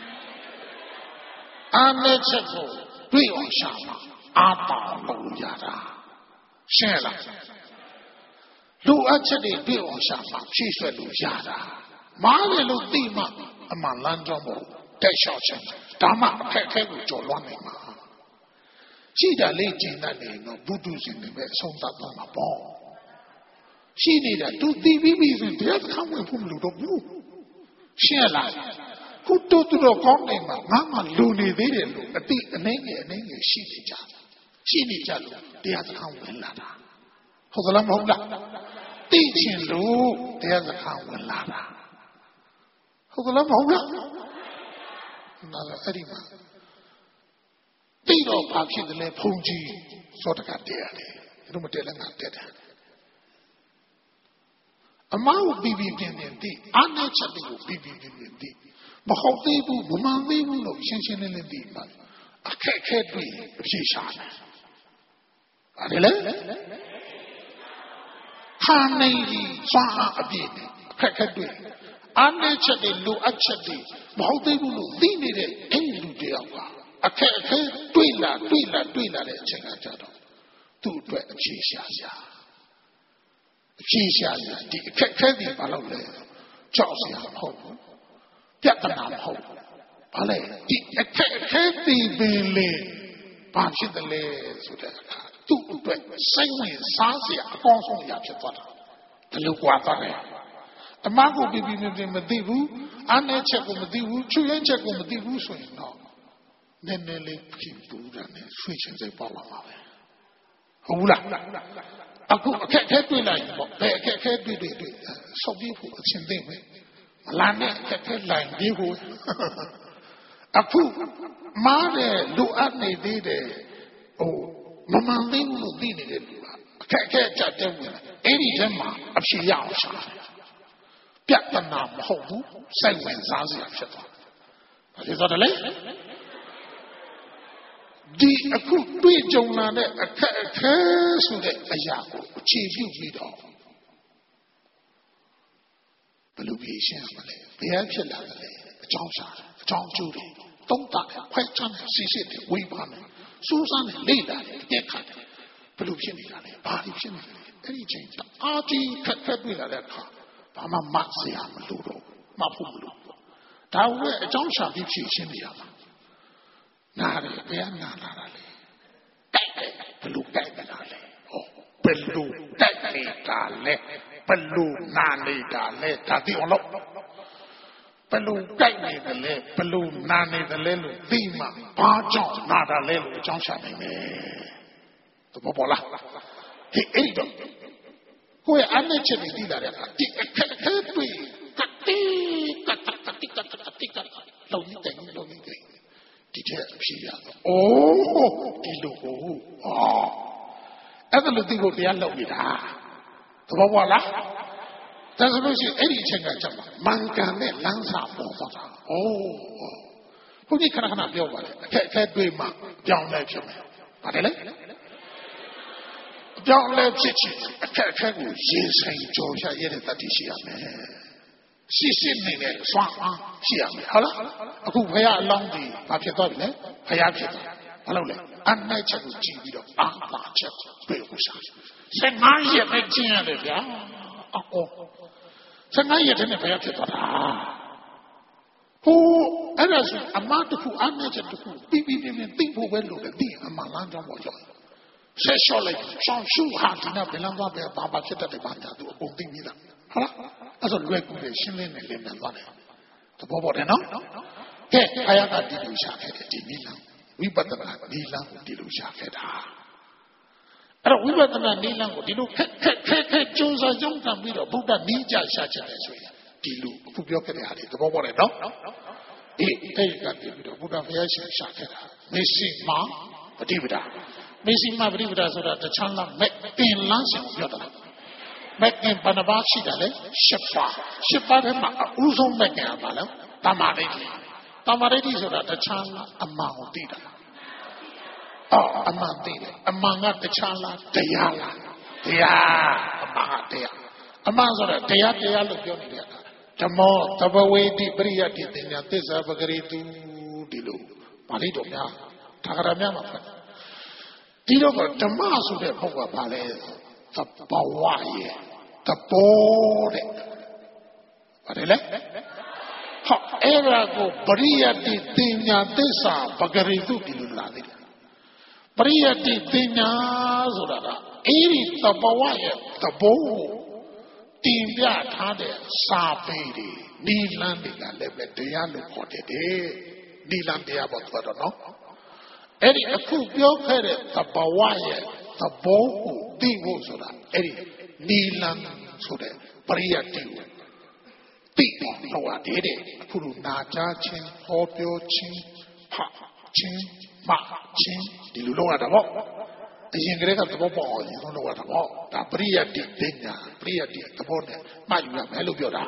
[SPEAKER 1] အားနည်းချက်ကိုပြောရှာမှာအားတောင်းလို့ရတာရှင်းလားလူအပ်ချက်တွေပြောရှာမှာဖြည့်ဆွတ်လို့ရတာမားတယ်လို့သိမှအမှန်လမ်းကြောင်းပေါ်တက်လျှောက်ခြင်းဒါမှအခက်အခဲကိုကျော်လွှမ်းနိုင်မှာရှိတာလေးကျင်တတ်နေတော့ဘုဒ္ဓရှင်တွေပဲအဆုံးသတ်သွားမှာပေါ့ရှိနေတာသူသိပြီးပြီဆိုတရားခံဝင်ဖို့မလိုတော့ဘူးရှင်းလားခုတို့တို့ကောင်းနေမှာငါမှလူနေသေးတယ်လို့အတိအနေငယ်ရှိနေကြလို့တရားခံဝင်လာတာဟုတ်ကလားမဟုတ်လားသိချင်လို့တရားခံဝင်လာတာဟုတ်ကလားမဟုတ်လားနားအဲ့ဒီမှာသိတော့ဘာဖြစ်တယ်လဲဘုံကြီးစောတကတရားတယ်တို့မတည့်လည်းငါတက်တယ်အမောက်ပြီးပြင်းသိအာနာချက်တွေကိုပြီးသိမဟုတ်သေးဘူးမမှန်သေးဘူးလို့ရှင်းလင်းသိပါအခက်ခဲတွေ့အဖြစ်ရှာတယ်ပါတယ်လေခါနေကြီးသွားအပြည့်အခက်ခဲတွေ့အာနာချက်တွေလိုအပ်ချက်တွေမဟုတ်သေးဘူးလို့သိနေတဲ့အဲ့ဒီလူတယောက်ကအခက်အခဲတွေ့လာတဲ့အချိန်ကကြတော့သူ့အတွက်အဖြေရှာဒီအခက်ခဲတွေဘာလို့လဲကြောက်စရာမဟုတ်ဘူးပြဿနာမဟုတ်ဘူးဘာလဲဒီအခက်အခဲတွေပင်လေဘာဖြစ်တယ်လဲဆိုတဲ့အခါသူ့အတွက်စိတ်ဝင်စားစရာအကောင်းဆုံးရဖြစ်သွားတာဘယ်လိုကြွားသွားလဲအမကိုပြပြမသိဘူးအားနည်းချက်ကိုမသိဘူးချွေရင်းချက်ကိုမသိဘူးဆိုရင်တော့နည်းနည်းလေးဖြစ်ဘူးတာနဲ့ဆွေးချင်စိတ်ပေါ်လာမှာပဲဟုတ်လားအခုအခက်ခဲတွေ့လိုက်ပေါ့ဘယ်အခက်ခဲတွေ့ဆောက်ပြီးဖို့အချင်းသိမ့်မယ်မလာနဲ့အခက်ခဲလိုက်ပြီးဖို့အခုမားတယ်လူအပ်နေသေးတယ်ဟိုမမှန်သေးဘူးလို့သိနေတဲ့လူကအခက်ခဲကြတဲ့ဝင်အဲ့ဒီထဲမှာအဖြေရအောင်ရှာပြဿနာမဟုတ်ဘူးစိတ်ဝင်စားစရာဖြစ်သွားတယ်ဘာလို့ဆိုတော့လဲဒီအခုတွေ့ကြုံလာတဲ့အခက်အခဲဆိုတဲ့အရာကိုအခြေပြုပြီးတော့ဘယ်လိုဖြေရှင်းရမလဲဘယ်ဖြစ်လာတယ်လဲအကြောင်းရှာတယ်အကြောင်းကျိုးတယ်သုံးသပ်ခွဲခြားတယ်စစ်တယ်ဝေဖန်တယ်စူးစမ်းတယ်လေ့လာတယ်တက်ခတ်တယ်ဘယ်လိုဖြစ်နေတာလဲဘာလို့ဖြစ်နေလဲအဲ့ဒီချိန်အာကြီးခက်တွေ့လာတဲ့အခါဘာမှမဆရာမလို့တော့မဖို့မလို့ဒါဝဲအကြောင်းရှာပြီးဖြေရှင်းနေရမှာနားတယ်ဘယ်ကနားလာတာလဲတိုက်တယ်ဘယ်လိုတိုက်တာလဲဟောဘယ်လိုတိုက်နေတာလဲဘယ်လိုနာနေတာလဲဒါသိအောင်လို့ဘယ်လိုတိုက်နေတယ်လဲဘယ်လိုနာနေတယ်လဲလို့သိမှဘာကြောင့်နာတာလဲလို့အကြောင်းရှာနိုင်မယ်သဘောပေါက်လားဟေးအဲ့တော့ကိုယ်အနဲ့ချက်တွေသိလာတဲ့အခါဒီအခက်အခဲတွေကတိလုံနေတယ်ဒီချက်ဖြစ်ရတော့အိုးဒီလိုကိုအဲ့ဒါလို့သိဖို့တရားလုပ်နေတာသဘောပေါက်လားဒါဆိုလို့ရှိရင်အဲ့ဒီအချက်ကကြမှာမန်ကန်နဲ့လမ်းစာပေါ်သွားတာအိုးဘုရားခဏပြောပါလေအခက်အခဲတွေ့မှကြောင်းလဲဖြစ်မယ်ပါတယ်လေကြောင်းလဲဖြစ်ချင်အခက်အခဲကိုရင်ဆိုင်ကြော်ရရတဲ့တတိရှိရမယ်ရှိနေတဲ့စွမ်းအားရှိရမယ်ဟုတ်လားအခုဘုရားအလောင်းကြီးဘာဖြစ်သွားပြီလဲဘုရားဖြစ်သွားဘာလို့လဲအနိုင်ချက်ကိုကြည့်ပြီးတော့အာသာချက်တွေ့ဖို့ရှာ15ရက်ပဲကျင်းရတယ်ဗျာအော်15ရက်တည်းနဲ့ဘုရားဖြစ်သွားတာဟိုအဲ့ဒါဆိုအမတခုအနိုင်ချက်တခုပြီးသိဖို့ပဲလို့လေသိအမှန်လမ်းကြောင်းပေါ်ရောက်ဆက်လျှော့လိုက်ရှောင်းရှုဟာဒီနာဘယ်လမ်းသွားပဲဘာဖြစ်တတ်တယ်ဘာညာသူအကုန်သိပြီးသားဟုတ်လားအဲ့ဆိုလွယ်ကူတယ်ရှင်းလင်းတယ်လင်းမြန်သွားတယ်သဘောပေါက်တယ်နော်ကဲအာယကဒီလိုရှာခဲ့တယ်ဒီနိလန်းဝိပဿနာနိလန်းကိုဒီလိုရှာခဲ့တာအဲ့တော့ဝိပဿနာနိလန်းကိုဒီလိုခက်ကြိုးစားကြုံးခံပြီးတော့ဗုဒ္ဓနိကြရှာချင်တယ်ဆိုရင်ဒီလိုအခုပြောခဲ့တဲ့ဟာတွေသဘောပေါက်တယ်နော်အေးအဲ့ဒီကတည်းကဗုဒ္ဓဘုရားရှင်ရှာခဲ့တာမရှိမှပฏิပဒါ
[SPEAKER 2] Missima Brivida Soda, the Chandler, make in Lansing, Yoda. Make in Panaba Shidale, Shepa, Uzum Megan, Tamaridi. Tamaridi Soda, the Chandler, among Dida. Oh, among Dida, among the Chandler, Deyala, among Dea. Among the Dea, look your Dea. The more, the way the Bria did in this Abagari Dilu, Marido, Tagaramama. Dido, the mass of the Poga Palace, the Bawaye, the board. What is it? However, go Bria di Dina Desa, Bagaritu Diluladi. Bria di Dina Zurada, Eri, the Bawaye, the Bow. Timbia Tade, Sapedi, Nilandiga, Lebediano Potede, Nilandia, but no. Eddie, a cool bill headed, the Bawaye, the Bow, Divosura, Eddie, Nilan, so that, Bria Diu, Tipa, Noa, Eddie, Puru Naja, Chin, Hopio, Chin, Ha, Chin, Ma, Chin, Diluloa, the Bow. The Ingrega the Bobo, you don't know what about. The Bria di Dina, Bria di the Bonnet, Mayuna, Melubioda.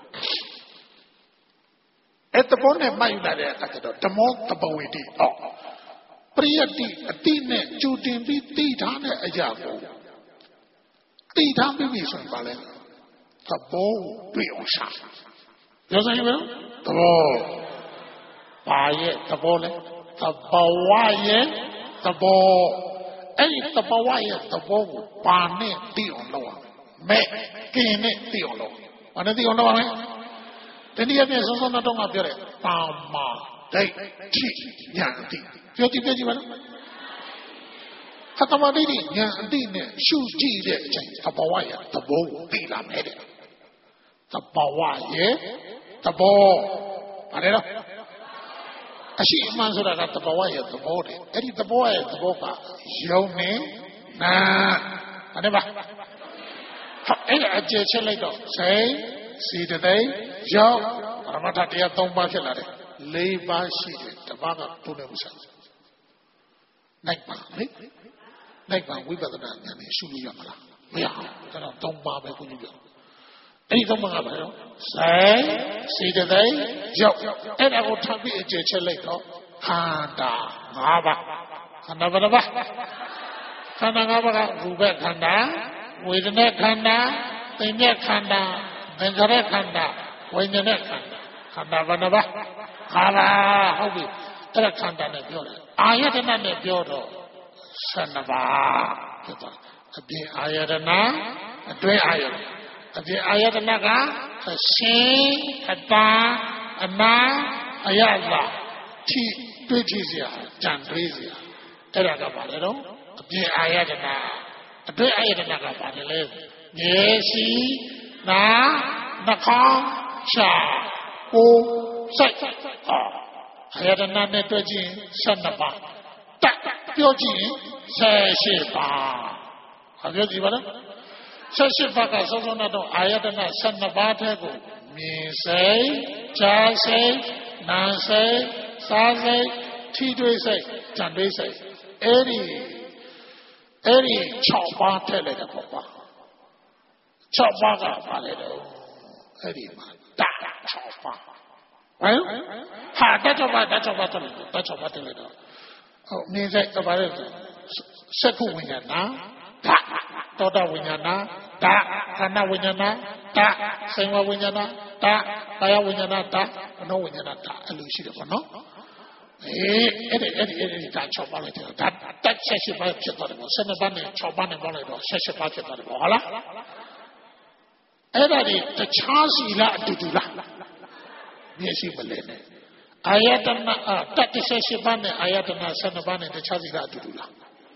[SPEAKER 2] At the Bonnet, Mayuna, the more the Bowity. Oh, Bria di a Dine, Judin di Titane, a Jago. Titan Vision Valley. The Bow, Biosha. You say, well? The Bow. Baye, the Bonnet, the Bawaye, the Bow. Any the Bawaye, the Bow, Barney, Dion, Make, Kine, Dion. One of the Ono, then the others also not on a very Pama, they cheat, Yanti. Fifty Vegiman Hatamadini, Yandine, Shoes G, the Bawaye, the Bow, Dila made it. The Bawaye, the Bow, Padero. She Mansura got the boy at the body. Eddie the boy at the boca. Show me. Nah. I never. I just later. Say, see the day. Joe. Ramatatia Tomba Filare. Lay by sheet. The Baga to themselves. Nekba, we better than any Shuli Yamala. We are. Tomba Bakuyo. Anything about say, see the day, Joe, and I will tell me a judge later. Handa, Haba, Hanavaba, Hanagaba, Rubek Handa, with the neck Handa, the neck Handa, the neck Handa, when the neck Handa, Hanavaba, Hara, Hobi, Elecanda Nebula. I had another Biodo, Sanava, Ayadana, a day iron. The Ayatanaga, a she, a ba, a ma, a yalla, T. Bridgesia, Jandrizia, Teragabalero, the Ayatana, a day Ayatanaga Padele, Yesi, Na, Nakam, Sha, O, Sai, Ayatana Netwajin, Sanaba, Tak, Yoji, Say Shiba. Have you given it? Sashifaka Sosonato Ayatana Sanabatago Misay, Chasay, Nansay, Sazay, Tidway, Jandway, Eddie Choppa Telecopa Choppa Paledo, Eddie Da Choppa. Well, ha, that's about Teledo. Oh, means about it. Seku Toda Winyana, Da, Kana Winyana, Da, Sema Winyana, Da, Kaya Winyana, Da, no Winyana, Da, Lucy, no? Eddie, that chopality, that session by Chipano, send a bunny, Chopani Bono, session by Chipano, Eddie, the chance ila to do that. Yes, you believe it. Ayatana, that is session bunny, Ayatana, send a bunny, the chance ila to do that.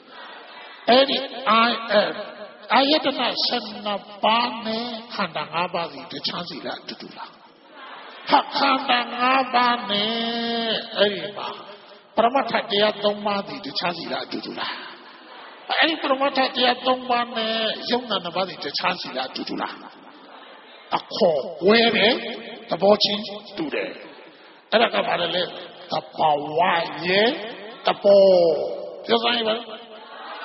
[SPEAKER 2] Eddie, Ayatana Sanabane Handangabadi, the Chancellor to do that. Hakandangabane Erima Pramatadia Domadi, the Chancellor to do that. Any Pramatadia Domane Yona Nabadi, the Chancellor to do that. A call where the Bochin do there. Erakabale, the Pawaye, the Paw. Just like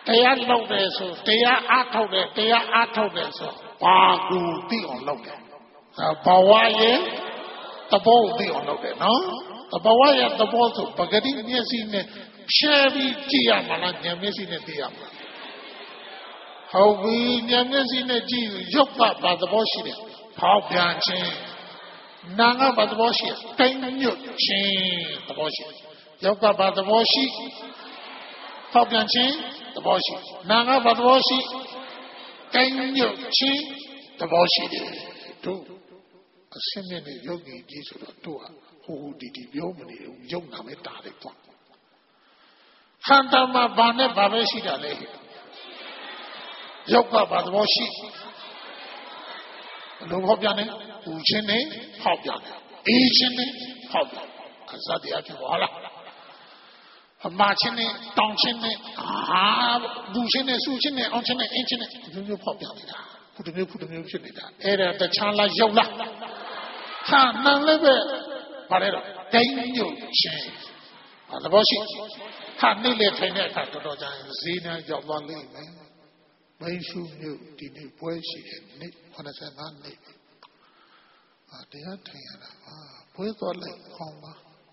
[SPEAKER 2] တရားလုပ်တယ်ဆိုတရားအားထုတ်တယ်တရားအားထုတ်တယ်ဆိုဘာကူသိအောင်လုပ်တယ်ဘဝရဲ့သဘောသိအောင်လုပ်တယ်နော်ဘဝရဲ့သဘောဆိုပဂတိမျက်စိနဲ့ဖြဲပြီးကြည့်ရမှာလားဉာဏ်မျက်စိနဲ့သိရမှာဟုတ်ပြီဉာဏ်မျက်စိနဲ့ကြည့်ရုပ်ကဘာသဘောရှိတယ်ဖောက်ပြန်ခြင်းနာငါဘာသဘောရှိတိုင်းညွတ်ခြင်းသဘောရှိရုပ်ကဘာသဘောရှိဖောက်ပြန်ခြင်းသဘောရှိနာငါဘာသဘောရှိတိုင်းညွတ်ခြင်းသဘောရှိတယ်တို့အစင်းနဲ့ရုပ်ကြီးကြီးဆိုတော့တို့ဟိုဒီပြောမနေဘူးရုပ်နာမဲ့တာလိုက်တော့ခန္ဓာမှာဘာနဲ့ဘာပဲရှိတာလဲရုပ်ကဘာသဘောရှိလုံးဖောက်ပြန်တယ်ပူခြင်းနဲ့ဖောက်ပြန်တယ်အေးခြင်းနဲ့ဖောက်ပြန်အစတရားဖြစ်ပါလားအမချင်းနဲ့တောင်းချင်းနဲ့ဘူချင်းနဲ့ဆူချင်းနဲ့အောင်ချင်းနဲ့အင်းချင်းနဲ့မျိုးဖောက်ပြန်နေတာခုတစ်မျိုးဖြစ်နေတာအဲ့ဒါတခြားလားရုပ်လားဟာနံလည်းပဲဗါလဲတော့ဒိန်းညုတ်ချင်းသဘောရှိဟာနေ့လေထိုင်တဲ့အခါတော်ကြာရင်ဈေးနှံရောက်သွားလိမ့်မယ်မင်းရှုမြို့ဒီနေ့ပွဲရှိတယ်နေ့85နေ့တရားထိုင်ရတာပွဲသွားလိုက်ခေါင်းပါ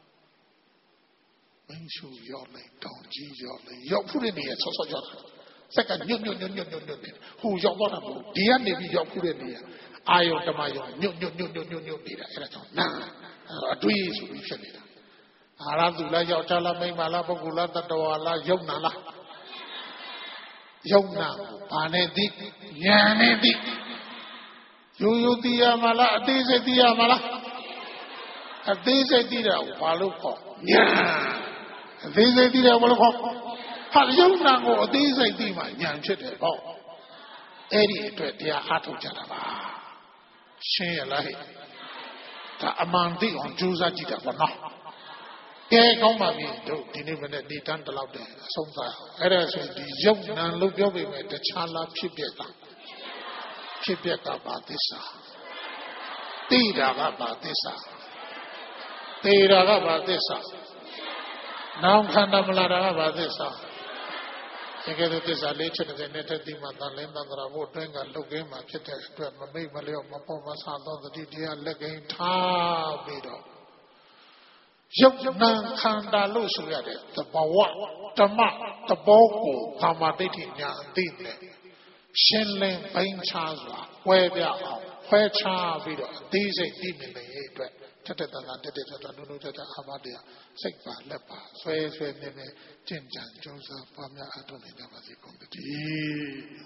[SPEAKER 2] မင်းရှုရောက်လိုက်တောင်ကြီးရောက်လိုက်ရောက်ဖို့တဲ့နေရာဆော့ရောက်တာစက်ကညွတ်ဟိုရောက်သွားတာမဟုတ်ဒီကနေပြီးရောက်ဖို့တဲ့နေရာအာယုံတမယုံညွတ်နေတာအဲ့ဒါကြောင့်နာအတွေးဆိုပြီးဖြစ်နေတာအာရသူလားယောက်ျားလားမိန်းမလားပုဂ္ဂိုလ်လားတတ္တဝါလားယုံနာလားယုံနာဘာနဲ့သိဉာဏ်နဲ့သိရိုးသိရမှာလားအသေးစိတ်သိရမှာလားအသေးစိတ်သိတာကိုဘာလို့ခေါ်ဉာဏ်အသေးစိတ်သိတယ်ဘာလို့ခေါ်ဟာယုံနာကိုအသေးစိတ်သိမှဉာဏ်ဖြစ်တယ်ပေါ့အဲ့ဒီအတွက်တရားအားထုတ်ကြတာပါရှင်းရလားဟဲ့ဒါအမှန်သိအောင်ကြိုးစားကြည့်တာပေါ့နော်ကဲကောင်းပါပြီတို့ဒီနေ့မနေ့ဒီတန်းတလောက်တည်းအဆုံးသတ်အဲ့ဒါဆိုဒီယုံနာလို့ပြောပေမဲ့တခြားလားဖြစ်ပြတာဖြစ်ပြတာပါသစ္စာသိတာကပါသစ္စာသိတာကပါသစ္စာနောင်ခန္ဓာမလာတာကပါသစ္စာတကယ်လို့သစ္စာလေးချက်တဲ့နဲ့တတိမှတန်လင်းတန်တရာဘုအတွင်းကလုတ်ကင်းမှာဖြစ်တဲ့အတွက်မမိတ်မလျော့မပေါ်မဆာသောတတိတရားလက်ကင်းထားပြီးတော့ရုပ်နာခန္ဓာလို့ဆိုရတဲ့သဘောဝဓမ္မသဘောကိုကာမဒိဋ္ဌိညာအသိနဲ့ရှင်းလင်းပိုင်းခြားစွာဝဲပြအောင်ခွဲခြားပြီးတော့အသေးစိတ်သိနေလေအတွက်ထက်တန်နုနုထအာမတရားစိတ်ပါလက်ပါဆွဲမြဲမြဲကျင့်ကြံကြိုးစားပွားများအထောက်နိုင်ကြပါစေကုန်သတည်း